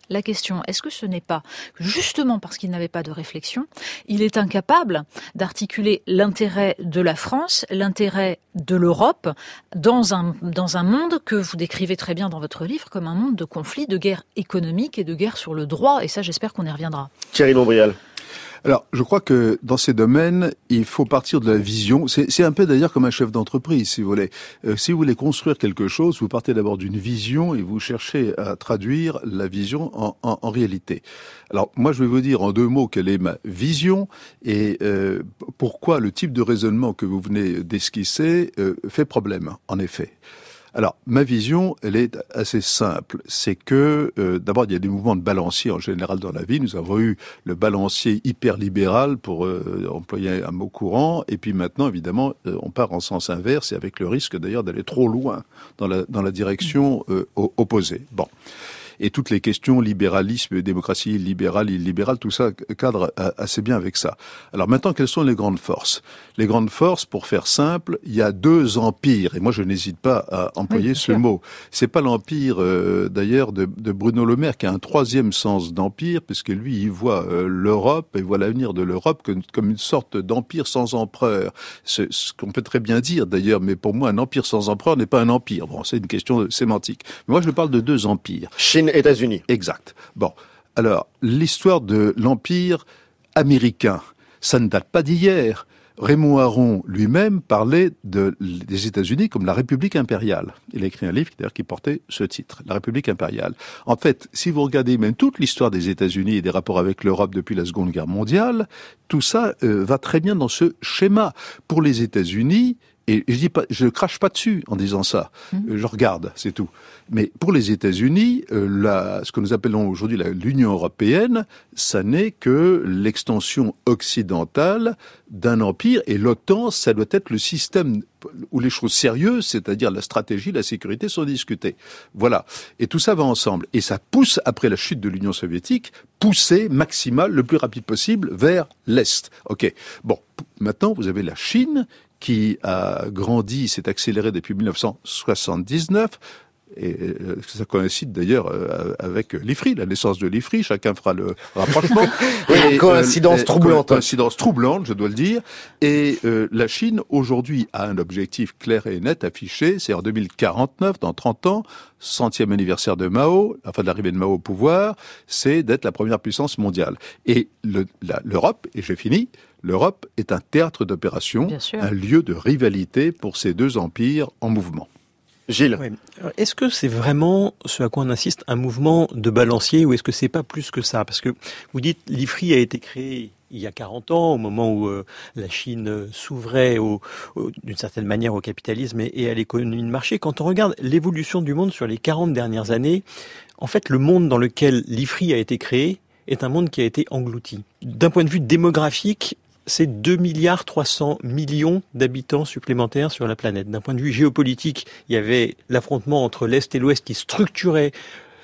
la question, est-ce que ce n'est pas, justement parce qu'il n'avait pas de réflexion, il est incapable d'articuler l'intérêt de la France, l'intérêt de l'Europe, dans un, dans un monde que vous décrivez très bien dans votre livre comme un monde de conflits, de guerre économique et de guerre sur le droit, et ça j'espère qu'on y reviendra. Thierry Montbrial. Alors, je crois que dans ces domaines, il faut partir de la vision. C'est, c'est un peu d'ailleurs comme un chef d'entreprise, si vous voulez. Euh, si vous voulez construire quelque chose, vous partez d'abord d'une vision et vous cherchez à traduire la vision en, en, en réalité. Alors, moi, je vais vous dire en deux mots quelle est ma vision et euh, pourquoi le type de raisonnement que vous venez d'esquisser euh, fait problème, en effet. Alors, ma vision, elle est assez simple. C'est que, euh, d'abord, il y a des mouvements de balancier en général dans la vie. Nous avons eu le balancier hyper-libéral, pour euh, employer un mot courant, et puis maintenant, évidemment, euh, on part en sens inverse, et avec le risque, d'ailleurs, d'aller trop loin dans la, dans la direction euh, opposée. Bon. Et toutes les questions libéralisme, démocratie libérale, illibérale, tout ça cadre assez bien avec ça. Alors maintenant, quelles sont les grandes forces ? Les grandes forces, pour faire simple, il y a deux empires, et moi je n'hésite pas à employer oui, ce sûr. mot. C'est pas l'empire euh, d'ailleurs de, de Bruno Le Maire qui a un troisième sens d'empire, puisque lui il voit euh, l'Europe et voit l'avenir de l'Europe comme, comme une sorte d'empire sans empereur. C'est ce qu'on peut très bien dire d'ailleurs, mais pour moi un empire sans empereur n'est pas un empire. Bon, c'est une question sémantique. Mais moi je parle de deux empires. Chine, États-Unis. Exact. Bon, alors, l'histoire de l'Empire américain, ça ne date pas d'hier. Raymond Aron lui-même parlait de, des États-Unis comme la République impériale. Il a écrit un livre d'ailleurs qui portait ce titre, la République impériale. En fait, si vous regardez même toute l'histoire des États-Unis et des rapports avec l'Europe depuis la Seconde Guerre mondiale, tout ça euh, va très bien dans ce schéma. Pour les États-Unis, et je dis pas, je crache pas dessus en disant ça. Mmh. Je regarde, c'est tout. Mais pour les États-Unis, euh, la, ce que nous appelons aujourd'hui la, l'Union européenne, ça n'est que l'extension occidentale d'un empire. Et l'OTAN, ça doit être le système où les choses sérieuses, c'est-à-dire la stratégie, la sécurité, sont discutées. Voilà. Et tout ça va ensemble. Et ça pousse, après la chute de l'Union soviétique, pousser maximal, le plus rapide possible, vers l'Est. Ok. Bon. Maintenant, vous avez la Chine, qui a grandi, s'est accéléré depuis dix-neuf cent soixante-dix-neuf, et ça coïncide d'ailleurs avec l'I F R I, la naissance de l'I F R I, chacun fera le rapprochement. Oui, et, coïncidence euh, troublante. Coïncidence troublante, je dois le dire. Et euh, la Chine, aujourd'hui, a un objectif clair et net affiché, c'est en deux mille quarante-neuf, dans trente ans, centième anniversaire de Mao, enfin de l'arrivée de Mao au pouvoir, c'est d'être la première puissance mondiale. Et le, la, l'Europe, et j'ai fini, l'Europe est un théâtre d'opération, un lieu de rivalité pour ces deux empires en mouvement. Gilles. Oui. Est-ce que c'est vraiment ce à quoi on insiste un mouvement de balancier ou est-ce que c'est pas plus que ça ? Parce que vous dites l'I F R I a été créé il y a quarante ans, au moment où euh, la Chine s'ouvrait au, au, d'une certaine manière au capitalisme et, et à l'économie de marché. Quand on regarde l'évolution du monde sur les quarante dernières années, en fait le monde dans lequel l'I F R I a été créé est un monde qui a été englouti. D'un point de vue démographique, c'est deux milliards trois cents millions d'habitants supplémentaires sur la planète. D'un point de vue géopolitique, il y avait l'affrontement entre l'Est et l'Ouest qui structurait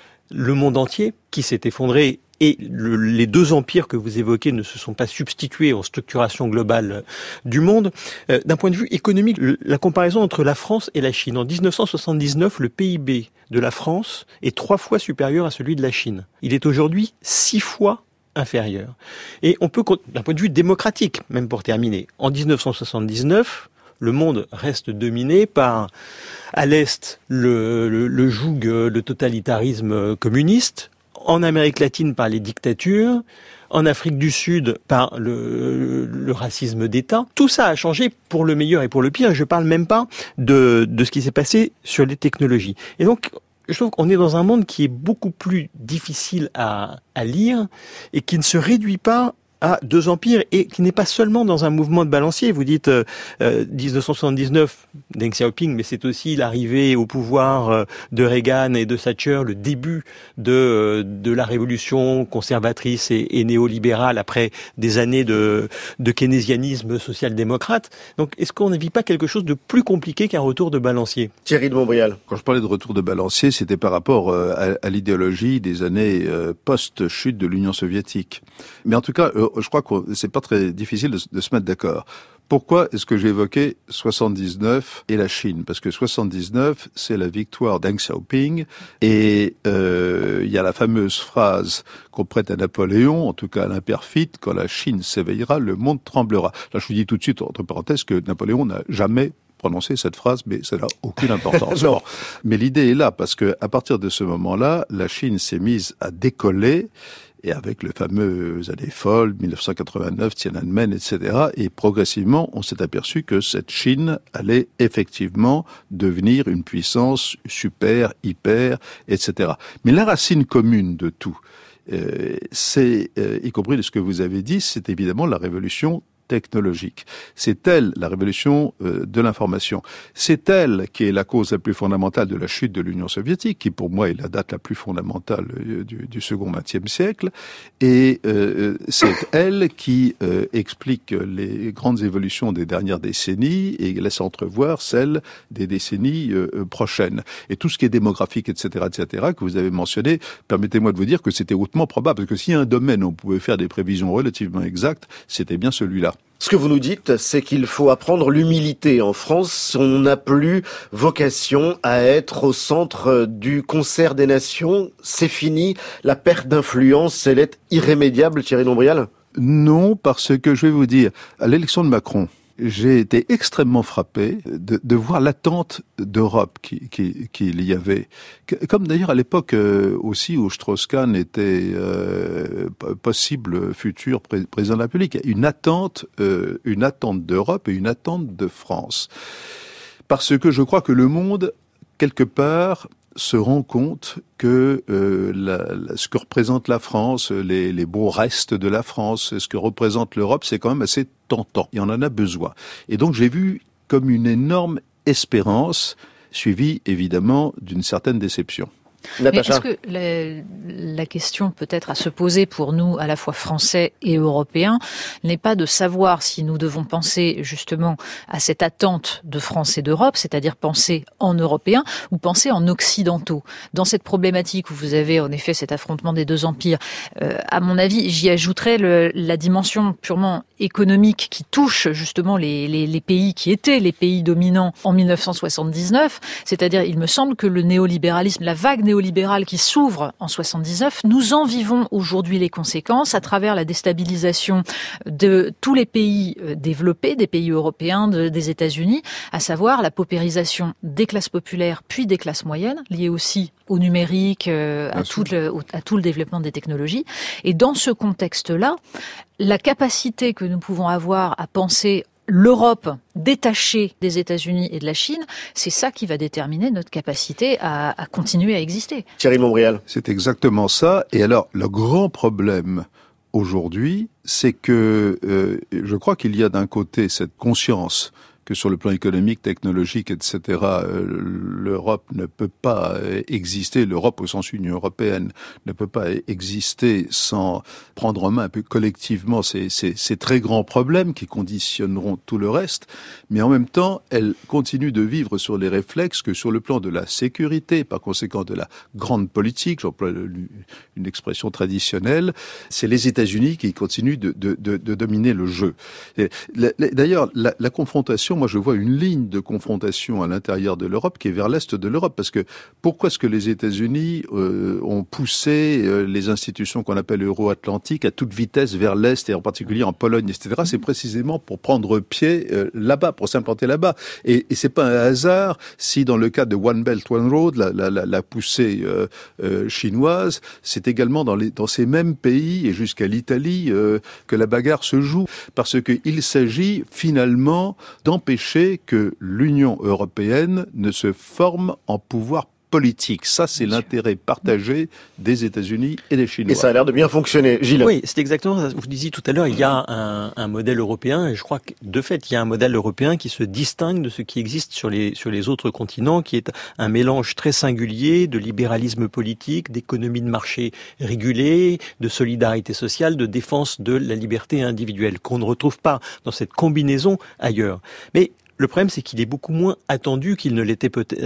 le monde entier, qui s'est effondré, et le, les deux empires que vous évoquez ne se sont pas substitués en structuration globale du monde. Euh, d'un point de vue économique, le, la comparaison entre la France et la Chine. En dix-neuf cent soixante-dix-neuf, le P I B de la France est trois fois supérieur à celui de la Chine. Il est aujourd'hui six fois inférieur. Et on peut, d'un point de vue démocratique, même pour terminer, en dix-neuf cent soixante-dix-neuf, le monde reste dominé par, à l'Est, le, le, le joug, le totalitarisme communiste, en Amérique latine par les dictatures, en Afrique du Sud par le, le racisme d'État. Tout ça a changé pour le meilleur et pour le pire. Je parle même pas de, de ce qui s'est passé sur les technologies. Et donc, je trouve qu'on est dans un monde qui est beaucoup plus difficile à, à lire et qui ne se réduit pas à deux empires et qui n'est pas seulement dans un mouvement de balancier. Vous dites euh, euh, dix-neuf cent soixante-dix-neuf, Deng Xiaoping, mais c'est aussi l'arrivée au pouvoir euh, de Reagan et de Thatcher, le début de euh, de la révolution conservatrice et, et néolibérale après des années de de keynésianisme social-démocrate. Donc, est-ce qu'on ne vit pas quelque chose de plus compliqué qu'un retour de balancier ? Thierry de Montbrial. Quand je parlais de retour de balancier, c'était par rapport euh, à, à l'idéologie des années euh, post-chute de l'Union soviétique. Mais en tout cas, euh, je crois que c'est pas très difficile de, de se mettre d'accord. Pourquoi est-ce que j'ai évoqué soixante-dix-neuf et la Chine? Parce que soixante-dix-neuf, c'est la victoire d'Deng Xiaoping, et euh, il y a la fameuse phrase qu'on prête à Napoléon, en tout cas à l'imperfite: quand la Chine s'éveillera, le monde tremblera. Là, je vous dis tout de suite, entre parenthèses, que Napoléon n'a jamais prononcé cette phrase, mais ça n'a aucune importance. Bon. Mais l'idée est là, parce que à partir de ce moment-là, la Chine s'est mise à décoller, et avec le fameux années folles, mille neuf cent quatre-vingt-neuf, Tiananmen, et cetera. Et progressivement, on s'est aperçu que cette Chine allait effectivement devenir une puissance super, hyper, et cetera. Mais la racine commune de tout, euh, c'est, euh, y compris de ce que vous avez dit, c'est évidemment la révolution technologique. C'est elle, la révolution euh, de l'information. C'est elle qui est la cause la plus fondamentale de la chute de l'Union soviétique, qui pour moi est la date la plus fondamentale euh, du, du second vingtième siècle. Et euh, c'est elle qui euh, explique les grandes évolutions des dernières décennies et laisse entrevoir celles des décennies euh, prochaines. Et tout ce qui est démographique, et cetera, et cetera, que vous avez mentionné, permettez-moi de vous dire que c'était hautement probable, parce que s'il y a un domaine où on pouvait faire des prévisions relativement exactes, c'était bien celui-là. Ce que vous nous dites, c'est qu'il faut apprendre l'humilité. En France, on n'a plus vocation à être au centre du concert des nations. C'est fini. La perte d'influence, elle est irrémédiable, Thierry Lombrial? Non, parce que je vais vous dire, à l'élection de Macron, j'ai été extrêmement frappé de, de voir l'attente d'Europe qu'il qui, qui y avait. Comme d'ailleurs à l'époque euh, aussi où Strauss-Kahn était euh, possible futur pré- président de la République. Une attente, euh, une attente d'Europe et une attente de France. Parce que je crois que le monde, quelque part, se rend compte que euh, la, la, ce que représente la France, les, les beaux restes de la France, ce que représente l'Europe, c'est quand même assez tentant. Et on en a besoin. Et donc j'ai vu comme une énorme espérance, suivie évidemment d'une certaine déception. Mais est-ce que la, la question peut-être à se poser pour nous, à la fois français et européens, n'est pas de savoir si nous devons penser justement à cette attente de France et d'Europe, c'est-à-dire penser en européens ou penser en occidentaux? Dans cette problématique où vous avez en effet cet affrontement des deux empires, euh, à mon avis, j'y ajouterais le, la dimension purement économique qui touche justement les, les, les pays qui étaient les pays dominants en mille neuf cent soixante-dix-neuf, c'est-à-dire il me semble que le néolibéralisme, la vague néolibérale néolibéral qui s'ouvre en soixante-dix-neuf, nous en vivons aujourd'hui les conséquences à travers la déstabilisation de tous les pays développés, des pays européens, de, des États-Unis, à savoir la paupérisation des classes populaires puis des classes moyennes, liées aussi au numérique, euh, à, tout le, à tout le développement des technologies. Et dans ce contexte-là, la capacité que nous pouvons avoir à penser l'Europe détachée des États-Unis et de la Chine, c'est ça qui va déterminer notre capacité à, à continuer à exister. Thierry Montbrial. C'est exactement ça. Et alors, le grand problème aujourd'hui, c'est que euh, je crois qu'il y a d'un côté cette conscience que sur le plan économique, technologique, et cetera, euh, l'Europe ne peut pas exister, l'Europe au sens Union européenne ne peut pas exister sans prendre en main un peu collectivement ces, ces, ces très grands problèmes qui conditionneront tout le reste, mais en même temps, elle continue de vivre sur les réflexes que sur le plan de la sécurité, par conséquent de la grande politique, j'emploie une expression traditionnelle, c'est les États-Unis qui continuent de, de, de, de dominer le jeu. Et, d'ailleurs, la, la confrontation, moi je vois une ligne de confrontation à l'intérieur de l'Europe qui est vers l'est de l'Europe, parce que pourquoi est-ce que les États-Unis euh, ont poussé euh, les institutions qu'on appelle euro-atlantiques à toute vitesse vers l'est, et en particulier en Pologne, et cetera. C'est précisément pour prendre pied euh, là-bas, pour s'implanter là-bas. Et, et c'est pas un hasard si dans le cas de One Belt One Road, la, la, la, la poussée euh, euh, chinoise, c'est également dans, les, dans ces mêmes pays et jusqu'à l'Italie euh, que la bagarre se joue, parce qu'il s'agit finalement d'empêcher que l'Union européenne ne se forme en pouvoir politique. Ça, c'est l'intérêt partagé des États-Unis et des Chinois. Et ça a l'air de bien fonctionner. Gilles. Oui, c'est exactement ça. Vous disiez tout à l'heure, il y a un, un modèle européen, et je crois que, de fait, il y a un modèle européen qui se distingue de ce qui existe sur les, sur les autres continents, qui est un mélange très singulier de libéralisme politique, d'économie de marché régulée, de solidarité sociale, de défense de la liberté individuelle, qu'on ne retrouve pas dans cette combinaison ailleurs. Mais le problème, c'est qu'il est beaucoup moins attendu qu'il ne l'était peut-être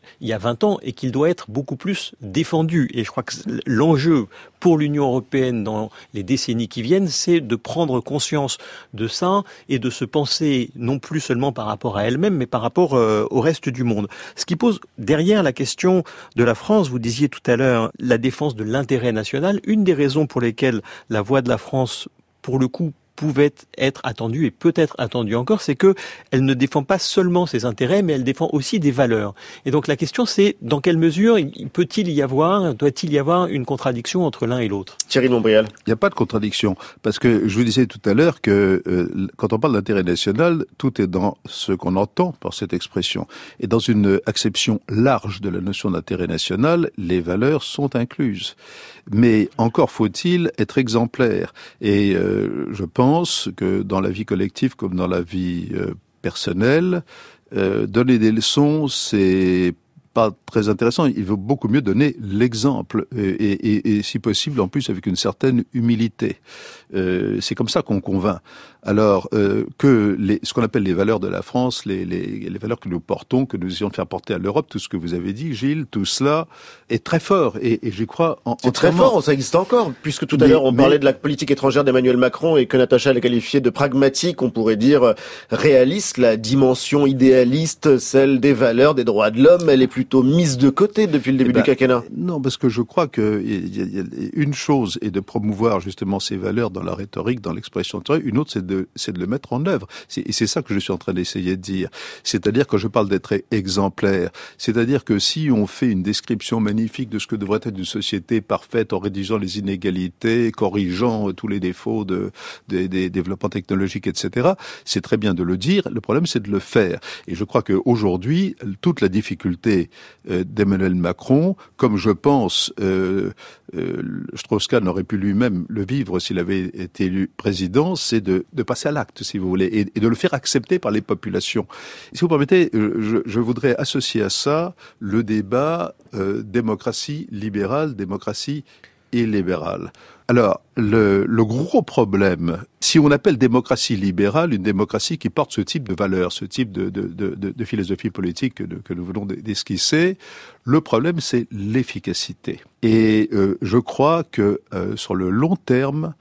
il y a vingt ans et qu'il doit être beaucoup plus défendu. Et je crois que l'enjeu pour l'Union européenne dans les décennies qui viennent, c'est de prendre conscience de ça et de se penser non plus seulement par rapport à elle-même, mais par rapport euh, au reste du monde. Ce qui pose derrière la question de la France, vous disiez tout à l'heure, la défense de l'intérêt national. Une des raisons pour lesquelles la voix de la France, pour le coup, pouvait être attendue et peut être attendue encore, c'est que elle ne défend pas seulement ses intérêts, mais elle défend aussi des valeurs. Et donc la question, c'est dans quelle mesure peut-il y avoir, doit-il y avoir une contradiction entre l'un et l'autre? Thierry Montbrial. Il n'y a pas de contradiction, parce que je vous disais tout à l'heure que euh, quand on parle d'intérêt national, tout est dans ce qu'on entend par cette expression. Et dans une acception large de la notion d'intérêt national, les valeurs sont incluses. Mais encore faut-il être exemplaire. Et euh, je pense que dans la vie collective comme dans la vie euh, personnelle, euh, donner des leçons, c'est pas très intéressant. Il vaut beaucoup mieux donner l'exemple et, et, et si possible en plus avec une certaine humilité. Euh, c'est comme ça qu'on convainc. Alors euh, que les, ce qu'on appelle les valeurs de la France, les, les, les valeurs que nous portons, que nous essayons de faire porter à l'Europe, tout ce que vous avez dit, Gilles, tout cela est très fort et, et j'y crois en, c'est très fort, ça existe encore, puisque tout à mais, l'heure on mais... parlait de la politique étrangère d'Emmanuel Macron et que Natacha l'a qualifiée de pragmatique, on pourrait dire réaliste, la dimension idéaliste, celle des valeurs, des droits de l'homme, elle est plutôt mise de côté depuis le début eh ben, du quinquennat. Non, parce que je crois que y a, y a une chose est de promouvoir justement ces valeurs dans la rhétorique, dans l'expression de une autre c'est de De, c'est de le mettre en œuvre. C'est, et c'est ça que je suis en train d'essayer de dire. C'est-à-dire, quand je parle d'être exemplaire, c'est-à-dire que si on fait une description magnifique de ce que devrait être une société parfaite en réduisant les inégalités, corrigeant tous les défauts de, de, des développements technologiques, et cetera, c'est très bien de le dire. Le problème, c'est de le faire. Et je crois qu'aujourd'hui, toute la difficulté euh, d'Emmanuel Macron, comme je pense, euh, euh, Strauss-Kahn aurait pu lui-même le vivre s'il avait été élu président, c'est de, de passer à l'acte, si vous voulez, et, et de le faire accepter par les populations. Si vous permettez, je, je voudrais associer à ça le débat euh, démocratie libérale, démocratie illibérale. Alors, le, le gros problème, si on appelle démocratie libérale une démocratie qui porte ce type de valeurs, ce type de, de, de, de, de philosophie politique que, de, que nous venons d'esquisser, le problème, c'est l'efficacité. Et euh, je crois que euh, sur le long terme,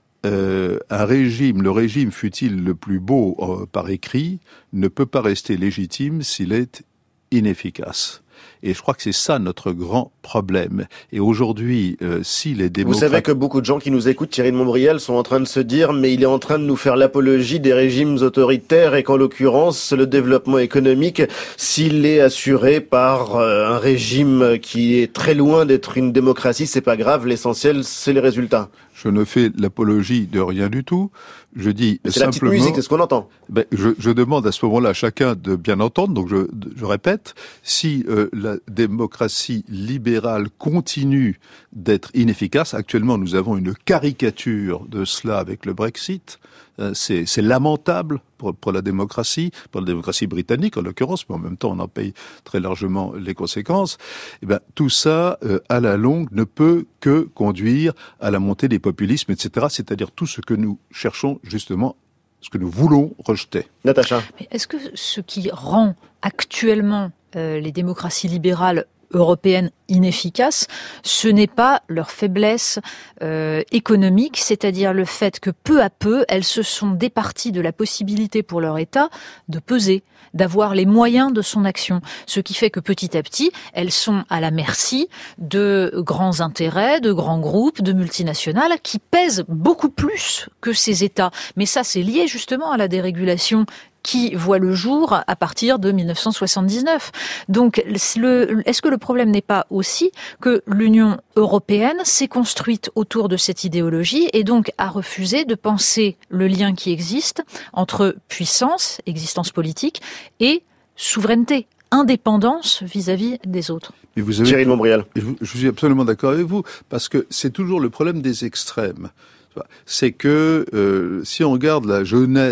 Euh, un régime, le régime fût-il le plus beau euh, par écrit, ne peut pas rester légitime s'il est inefficace. Et je crois que c'est ça notre grand problème. Et aujourd'hui, euh, si les démocrates... Vous savez que beaucoup de gens qui nous écoutent, Thierry de Montbrial, sont en train de se dire mais il est en train de nous faire l'apologie des régimes autoritaires et qu'en l'occurrence, le développement économique, s'il est assuré par euh, un régime qui est très loin d'être une démocratie, c'est pas grave, l'essentiel, c'est les résultats. Je ne fais l'apologie de rien du tout. Je dis c'est simplement... la petite musique, c'est ce qu'on entend. Ben, je, je demande à ce moment-là à chacun de bien entendre. Donc je, je répète, si euh, la démocratie libérale continue d'être inefficace, actuellement nous avons une caricature de cela avec le Brexit. Euh, c'est, c'est lamentable pour, pour la démocratie, pour la démocratie britannique en l'occurrence, mais en même temps on en paye très largement les conséquences. Et ben tout ça, euh, à la longue, ne peut que conduire à la montée des populismes, et cetera. C'est-à-dire tout ce que nous cherchons justement, ce que nous voulons rejeter. Natacha. Mais est-ce que ce qui rend actuellement euh, les démocraties libérales européennes inefficaces, ce n'est pas leur faiblesse euh, économique, c'est-à-dire le fait que peu à peu, elles se sont départies de la possibilité pour leur État de peser, d'avoir les moyens de son action. Ce qui fait que petit à petit, elles sont à la merci de grands intérêts, de grands groupes, de multinationales qui pèsent beaucoup plus que ces États. Mais ça, c'est lié justement à la dérégulation qui voit le jour à partir de dix-neuf cent soixante-dix-neuf. Donc, le, est-ce que le problème n'est pas aussi que l'Union européenne s'est construite autour de cette idéologie et donc a refusé de penser le lien qui existe entre puissance, existence politique, et souveraineté, indépendance vis-à-vis des autres? Mais vous avez Thierry Montbrial. Je suis absolument d'accord avec vous, parce que c'est toujours le problème des extrêmes. C'est que euh, si on regarde la genèse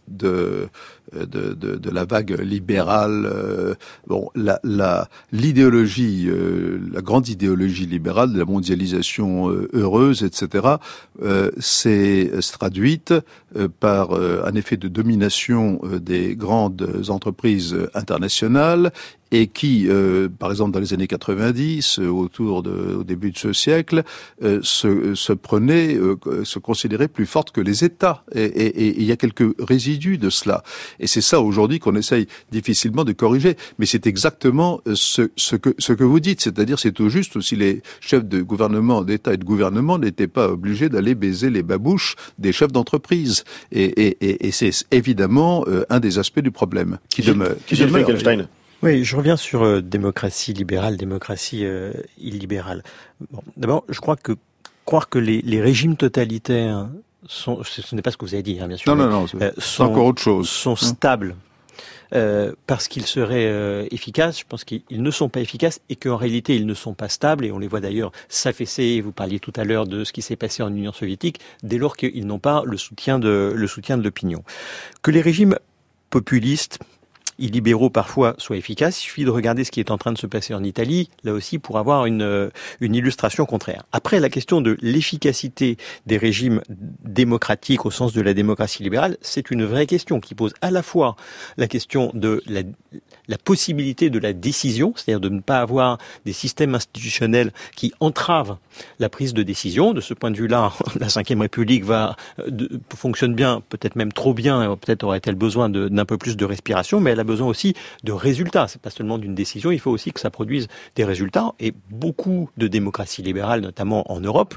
de de, de, de la vague libérale. Euh, bon, la, la l'idéologie, euh, la grande idéologie libérale de la mondialisation euh, heureuse, et cetera, euh, s'est traduite euh, par euh, un effet de domination euh, des grandes entreprises internationales et qui, euh, par exemple, dans les années quatre-vingt-dix, euh, autour de, au début de ce siècle, euh, se, se prenait, euh, se considérait plus forte que les États. Et, et, et il y a quelques résidus de cela. Et c'est ça aujourd'hui qu'on essaye difficilement de corriger. Mais c'est exactement ce, ce que ce que vous dites, c'est-à-dire c'est tout juste si les chefs de gouvernement, d'État et de gouvernement n'étaient pas obligés d'aller baiser les babouches des chefs d'entreprise. Et, et, et, et c'est évidemment euh, un des aspects du problème qui demeure. Qui Gilles demeure. Finkelstein. Oui, je reviens sur euh, démocratie libérale, démocratie euh, illibérale. Bon, d'abord, je crois que croire que les, les régimes totalitaires sont, ce, ce n'est pas ce que vous avez dit, hein, bien sûr. Non, non, non, c'est, euh, c'est sont, encore autre chose. Sont stables. Euh, parce qu'ils seraient euh, efficaces, je pense qu'ils ne sont pas efficaces et qu'en réalité ils ne sont pas stables, et on les voit d'ailleurs s'affaisser. Vous parliez tout à l'heure de ce qui s'est passé en Union soviétique, dès lors qu'ils n'ont pas le soutien de, le soutien de l'opinion. Que les régimes populistes, illibéraux parfois soient efficaces, il suffit de regarder ce qui est en train de se passer en Italie, là aussi pour avoir une, une illustration contraire. Après, la question de l'efficacité des régimes démocratiques au sens de la démocratie libérale, c'est une vraie question qui pose à la fois la question de la, la possibilité de la décision, c'est-à-dire de ne pas avoir des systèmes institutionnels qui entravent la prise de décision. De ce point de vue-là, la Cinquième République va, de, fonctionne bien, peut-être même trop bien, peut-être aurait-elle besoin de, d'un peu plus de respiration, mais elle a besoin aussi de résultats. C'est pas seulement d'une décision, il faut aussi que ça produise des résultats. Et beaucoup de démocraties libérales, notamment en Europe,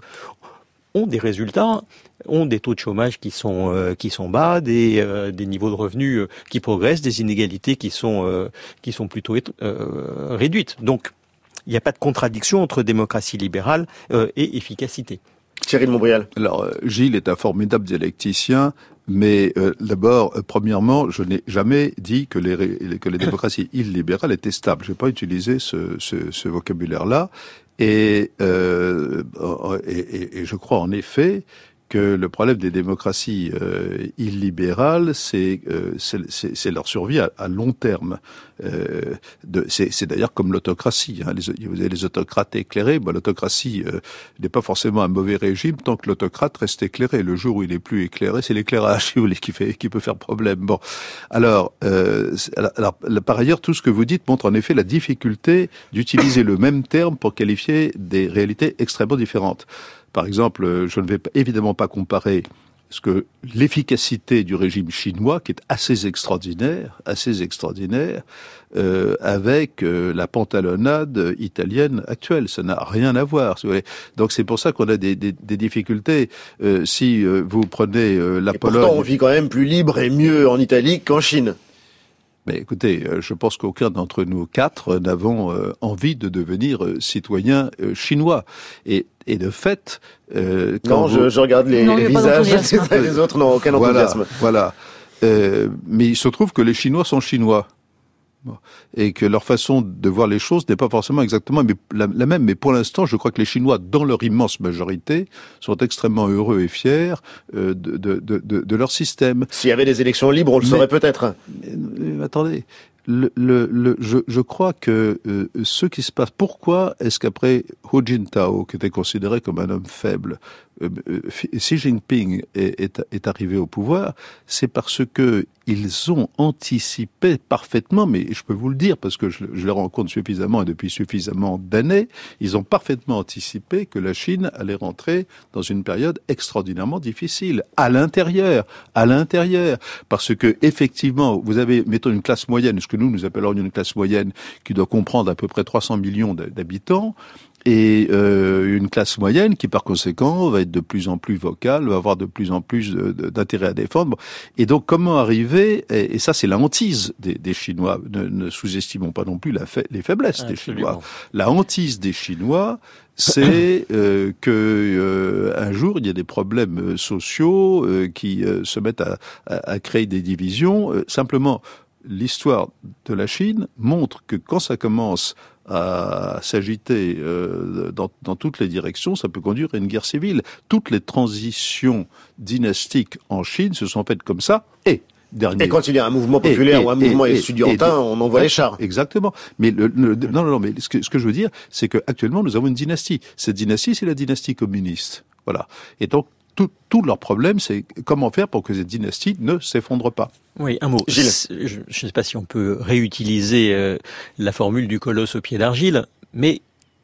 ont des résultats, ont des taux de chômage qui sont euh, qui sont bas, des euh, des niveaux de revenus euh, qui progressent, des inégalités qui sont euh, qui sont plutôt euh, réduites. Donc il n'y a pas de contradiction entre démocratie libérale euh, et efficacité. Thierry de Montbrial. Alors, euh, Gilles est un formidable dialecticien, mais euh, d'abord, euh, premièrement, je n'ai jamais dit que les, que les démocraties illibérales étaient stables. Je n'ai pas utilisé ce, ce, ce vocabulaire-là. Et, euh, et, et, et je crois en effet que le problème des démocraties euh, illibérales, c'est, euh, c'est, c'est, c'est leur survie à, à long terme. Euh, de, c'est, c'est d'ailleurs comme l'autocratie. Hein. Les, vous avez les autocrates éclairés. Bon, l'autocratie euh, n'est pas forcément un mauvais régime tant que l'autocrate reste éclairé. Le jour où il est plus éclairé, c'est l'éclairage, si vous voulez, qui fait, qui peut faire problème. Bon, alors, euh, alors, par ailleurs, tout ce que vous dites montre en effet la difficulté d'utiliser le même terme pour qualifier des réalités extrêmement différentes. Par exemple, je ne vais évidemment pas comparer ce que l'efficacité du régime chinois, qui est assez extraordinaire, assez extraordinaire, euh, avec euh, la pantalonnade italienne actuelle. Ça n'a rien à voir. Si vous voulez. Donc c'est pour ça qu'on a des, des, des difficultés. Euh, si euh, vous prenez euh, la et Pologne... Pourtant, on vit quand même plus libre et mieux en Italie qu'en Chine. Mais écoutez, je pense qu'aucun d'entre nous quatre n'avons euh, envie de devenir euh, citoyens euh, chinois. Et, et de fait... Euh, quand non, vous... je, je regarde les, les visages des uns et des autres, non, aucun enthousiasme. Voilà, voilà. Euh, mais il se trouve que les Chinois sont Chinois. Et que leur façon de voir les choses n'est pas forcément exactement la, la même. Mais pour l'instant, je crois que les Chinois, dans leur immense majorité, sont extrêmement heureux et fiers euh, de, de, de, de leur système. S'il y avait des élections libres, on le mais, saurait peut-être. Mais, mais, attendez, le, le, le, je, je crois que euh, ce qui se passe... Pourquoi est-ce qu'après Hu Jintao, qui était considéré comme un homme faible, euh, euh, Xi Jinping est, est, est arrivé au pouvoir? C'est parce que ils ont anticipé parfaitement, mais je peux vous le dire parce que je, je les rencontre suffisamment et depuis suffisamment d'années, ils ont parfaitement anticipé que la Chine allait rentrer dans une période extraordinairement difficile à l'intérieur, à l'intérieur, parce que effectivement, vous avez, mettons une classe moyenne, ce que nous nous appellons une classe moyenne, qui doit comprendre à peu près trois cents millions d'habitants. Et euh, une classe moyenne qui, par conséquent, va être de plus en plus vocale, va avoir de plus en plus de, de, d'intérêt à défendre. Et donc, comment arriver, et, et ça, c'est la hantise des, des Chinois. Ne, ne sous-estimons pas non plus la fa- les faiblesses Absolument. des Chinois. La hantise des Chinois, c'est euh, que euh, un jour, il y a des problèmes sociaux euh, qui euh, se mettent à, à, à créer des divisions. Euh, simplement, l'histoire de la Chine montre que quand ça commence à s'agiter euh, dans, dans toutes les directions, ça peut conduire à une guerre civile. Toutes les transitions dynastiques en Chine se sont faites comme ça, et dernier. Et quand il y a un mouvement populaire et, et, ou un mouvement et, estudiantin, et, et, on envoie les chars. Exactement. Mais le, le, non, non, non. Mais ce que, ce que je veux dire, c'est que actuellement, nous avons une dynastie. Cette dynastie, c'est la dynastie communiste. Voilà. Et donc, tout, tout leur problème, c'est comment faire pour que cette dynastie ne s'effondre pas. Oui, un mot. Gilles. Je ne sais pas si on peut réutiliser euh, la formule du colosse au pied d'argile, mais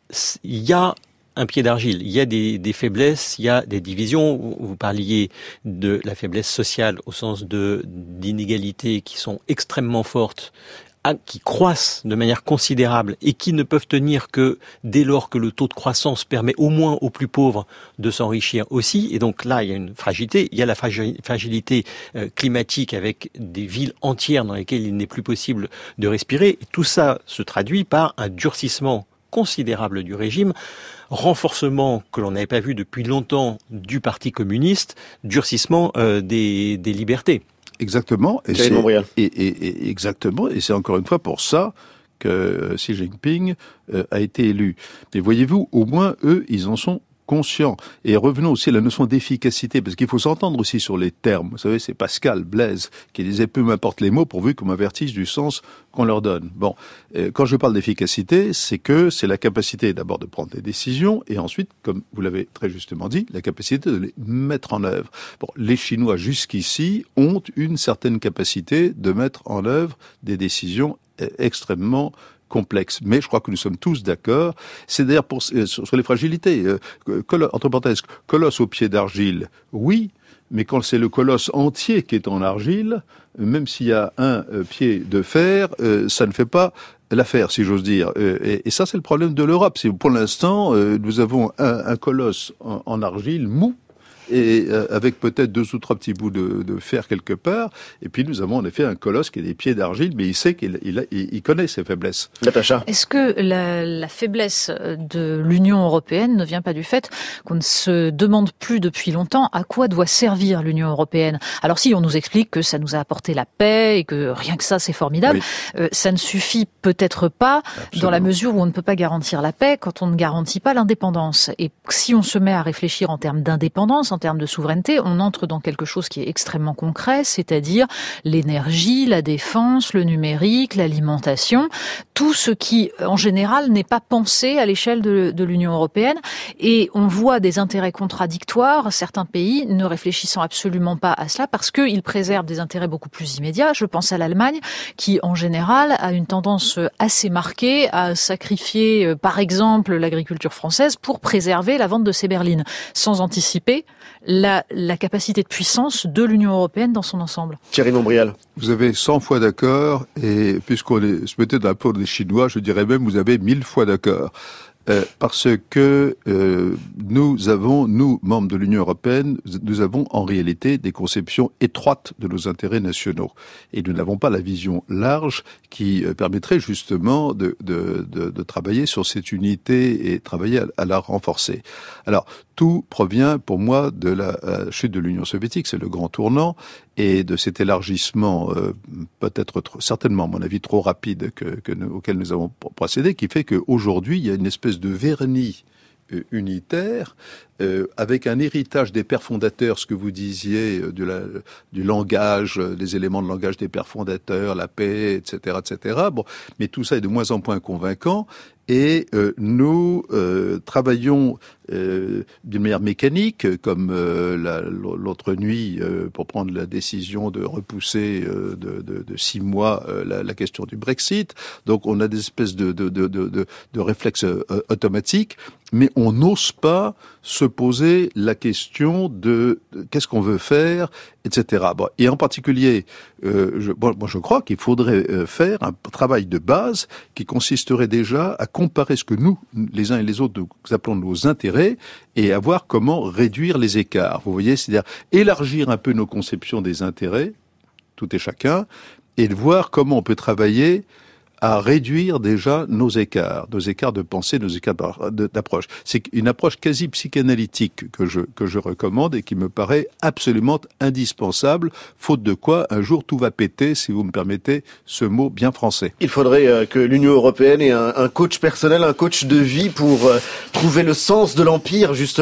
il y a un pied d'argile. Il y a des, des faiblesses, il y a des divisions. Vous parliez de la faiblesse sociale au sens de d'inégalités qui sont extrêmement fortes, qui croissent de manière considérable et qui ne peuvent tenir que dès lors que le taux de croissance permet au moins aux plus pauvres de s'enrichir aussi. Et donc là, il y a une fragilité. Il y a la fragilité climatique avec des villes entières dans lesquelles il n'est plus possible de respirer. Et tout ça se traduit par un durcissement considérable du régime, renforcement que l'on n'avait pas vu depuis longtemps du Parti communiste, durcissement euh, des, des libertés. Exactement. Et, c'est, et, et, et exactement. Et c'est encore une fois pour ça que Xi Jinping euh, a été élu. Mais voyez-vous, au moins eux, ils en sont conscients. Et revenons aussi à la notion d'efficacité, parce qu'il faut s'entendre aussi sur les termes. Vous savez, c'est Pascal Blaise qui disait « peu m'importe les mots pourvu qu'on m'avertisse du sens qu'on leur donne ». Bon, euh, quand je parle d'efficacité, c'est que c'est la capacité d'abord de prendre des décisions et ensuite, comme vous l'avez très justement dit, la capacité de les mettre en œuvre. Bon, les Chinois jusqu'ici ont une certaine capacité de mettre en œuvre des décisions extrêmement complexe. Mais je crois que nous sommes tous d'accord. C'est d'ailleurs pour, sur, sur les fragilités. Euh, colo, entre parenthèses, colosse au pied d'argile, oui, mais quand c'est le colosse entier qui est en argile, même s'il y a un euh, pied de fer, euh, ça ne fait pas l'affaire, si j'ose dire. Euh, et, et ça, c'est le problème de l'Europe. C'est, pour l'instant, euh, nous avons un, un colosse en, en argile mou, et euh, avec peut-être deux ou trois petits bouts de, de fer quelque part, et puis nous avons en effet un colosse qui a des pieds d'argile, mais il sait qu'il il, a, il connaît ses faiblesses. Natacha. Est-ce que la, la faiblesse de l'Union européenne ne vient pas du fait qu'on ne se demande plus depuis longtemps à quoi doit servir l'Union européenne? Alors si on nous explique que ça nous a apporté la paix et que rien que ça c'est formidable, oui. euh, ça ne suffit peut-être pas. Absolument. Dans la mesure où on ne peut pas garantir la paix quand on ne garantit pas l'indépendance. Et si on se met à réfléchir en termes d'indépendance, en termes de souveraineté, on entre dans quelque chose qui est extrêmement concret, c'est-à-dire l'énergie, la défense, le numérique, l'alimentation, tout ce qui, en général, n'est pas pensé à l'échelle de, de l'Union européenne. Et on voit des intérêts contradictoires, certains pays ne réfléchissant absolument pas à cela parce qu'ils préservent des intérêts beaucoup plus immédiats. Je pense à l'Allemagne, qui, en général, a une tendance assez marquée à sacrifier, par exemple, l'agriculture française pour préserver la vente de ses berlines, sans anticiper La, la capacité de puissance de l'Union européenne dans son ensemble. Thierry Montbrial. Vous avez cent fois d'accord, et puisqu'on est, se mettait dans la peau des Chinois, je dirais même vous avez mille fois d'accord. Euh, parce que euh, nous avons, nous, membres de l'Union européenne, nous avons en réalité des conceptions étroites de nos intérêts nationaux. Et nous n'avons pas la vision large qui euh, permettrait justement de, de, de, de travailler sur cette unité et travailler à, à la renforcer. Alors, tout provient pour moi de la euh, chute de l'Union soviétique, c'est le grand tournant, et de cet élargissement, euh, peut-être trop, certainement, à mon avis, trop rapide que, que nous, auquel nous avons procédé, qui fait qu'aujourd'hui, il y a une espèce de vernis euh, unitaire, euh, avec un héritage des pères fondateurs, ce que vous disiez, euh, de la, du langage, euh, des éléments de langage des pères fondateurs, la paix, et cetera, et cetera. Bon, mais tout ça est de moins en moins convaincant. Et euh, nous euh, travaillons euh, d'une manière mécanique, comme euh, la, l'autre nuit, euh, pour prendre la décision de repousser euh, de, de, de six mois euh, la, la question du Brexit. Donc on a des espèces de, de, de, de, de, de réflexes euh, automatiques, mais on n'ose pas se poser la question de, de qu'est-ce qu'on veut faire, et cetera. Bon, et en particulier, euh, je, bon, moi je crois qu'il faudrait euh, faire un travail de base qui consisterait déjà à comparer ce que nous, les uns et les autres, nous appelons nos intérêts et à voir comment réduire les écarts. Vous voyez, c'est-à-dire élargir un peu nos conceptions des intérêts, tout et chacun, et de voir comment on peut travailler à réduire déjà nos écarts, nos écarts de pensée, nos écarts d'approche. C'est une approche quasi psychanalytique que je, que je recommande et qui me paraît absolument indispensable, faute de quoi un jour tout va péter, si vous me permettez ce mot bien français. Il faudrait euh, que l'Union européenne ait un, un coach personnel, un coach de vie pour euh, trouver le sens de l'empire, justement.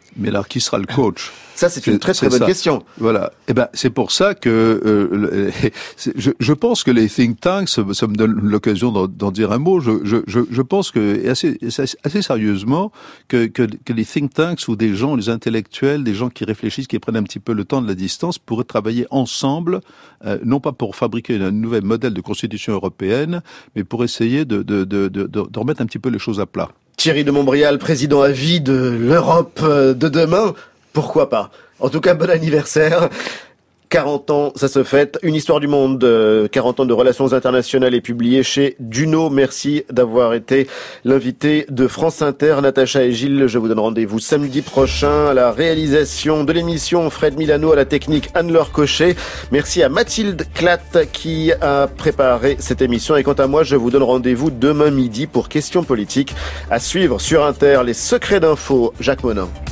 Mais alors, qui sera le coach? Ça, c'est une très très bonne ça. question. Voilà. Eh ben, c'est pour ça que euh, je, je pense que les think tanks, ça me donne l'occasion d'en, d'en dire un mot. Je, je, je, je pense que assez, assez sérieusement que, que, que les think tanks ou des gens, les intellectuels, des gens qui réfléchissent, qui prennent un petit peu le temps de la distance, pourraient travailler ensemble, euh, non pas pour fabriquer un nouvel modèle de constitution européenne, mais pour essayer de, de, de, de, de remettre un petit peu les choses à plat. Thierry de Montbrial, président à vie de l'Europe de demain. Pourquoi pas? En tout cas, bon anniversaire. quarante ans, ça se fête. Une histoire du monde, quarante ans de relations internationales est publié chez Duno. Merci d'avoir été l'invité de France Inter. Natacha et Gilles, je vous donne rendez-vous samedi prochain à la réalisation de l'émission. Fred Milano, à la technique, Anne-Laure Cochet. Merci à Mathilde Klatt qui a préparé cette émission. Et quant à moi, je vous donne rendez-vous demain midi pour Questions politiques. À suivre sur Inter, les secrets d'info, Jacques Monin.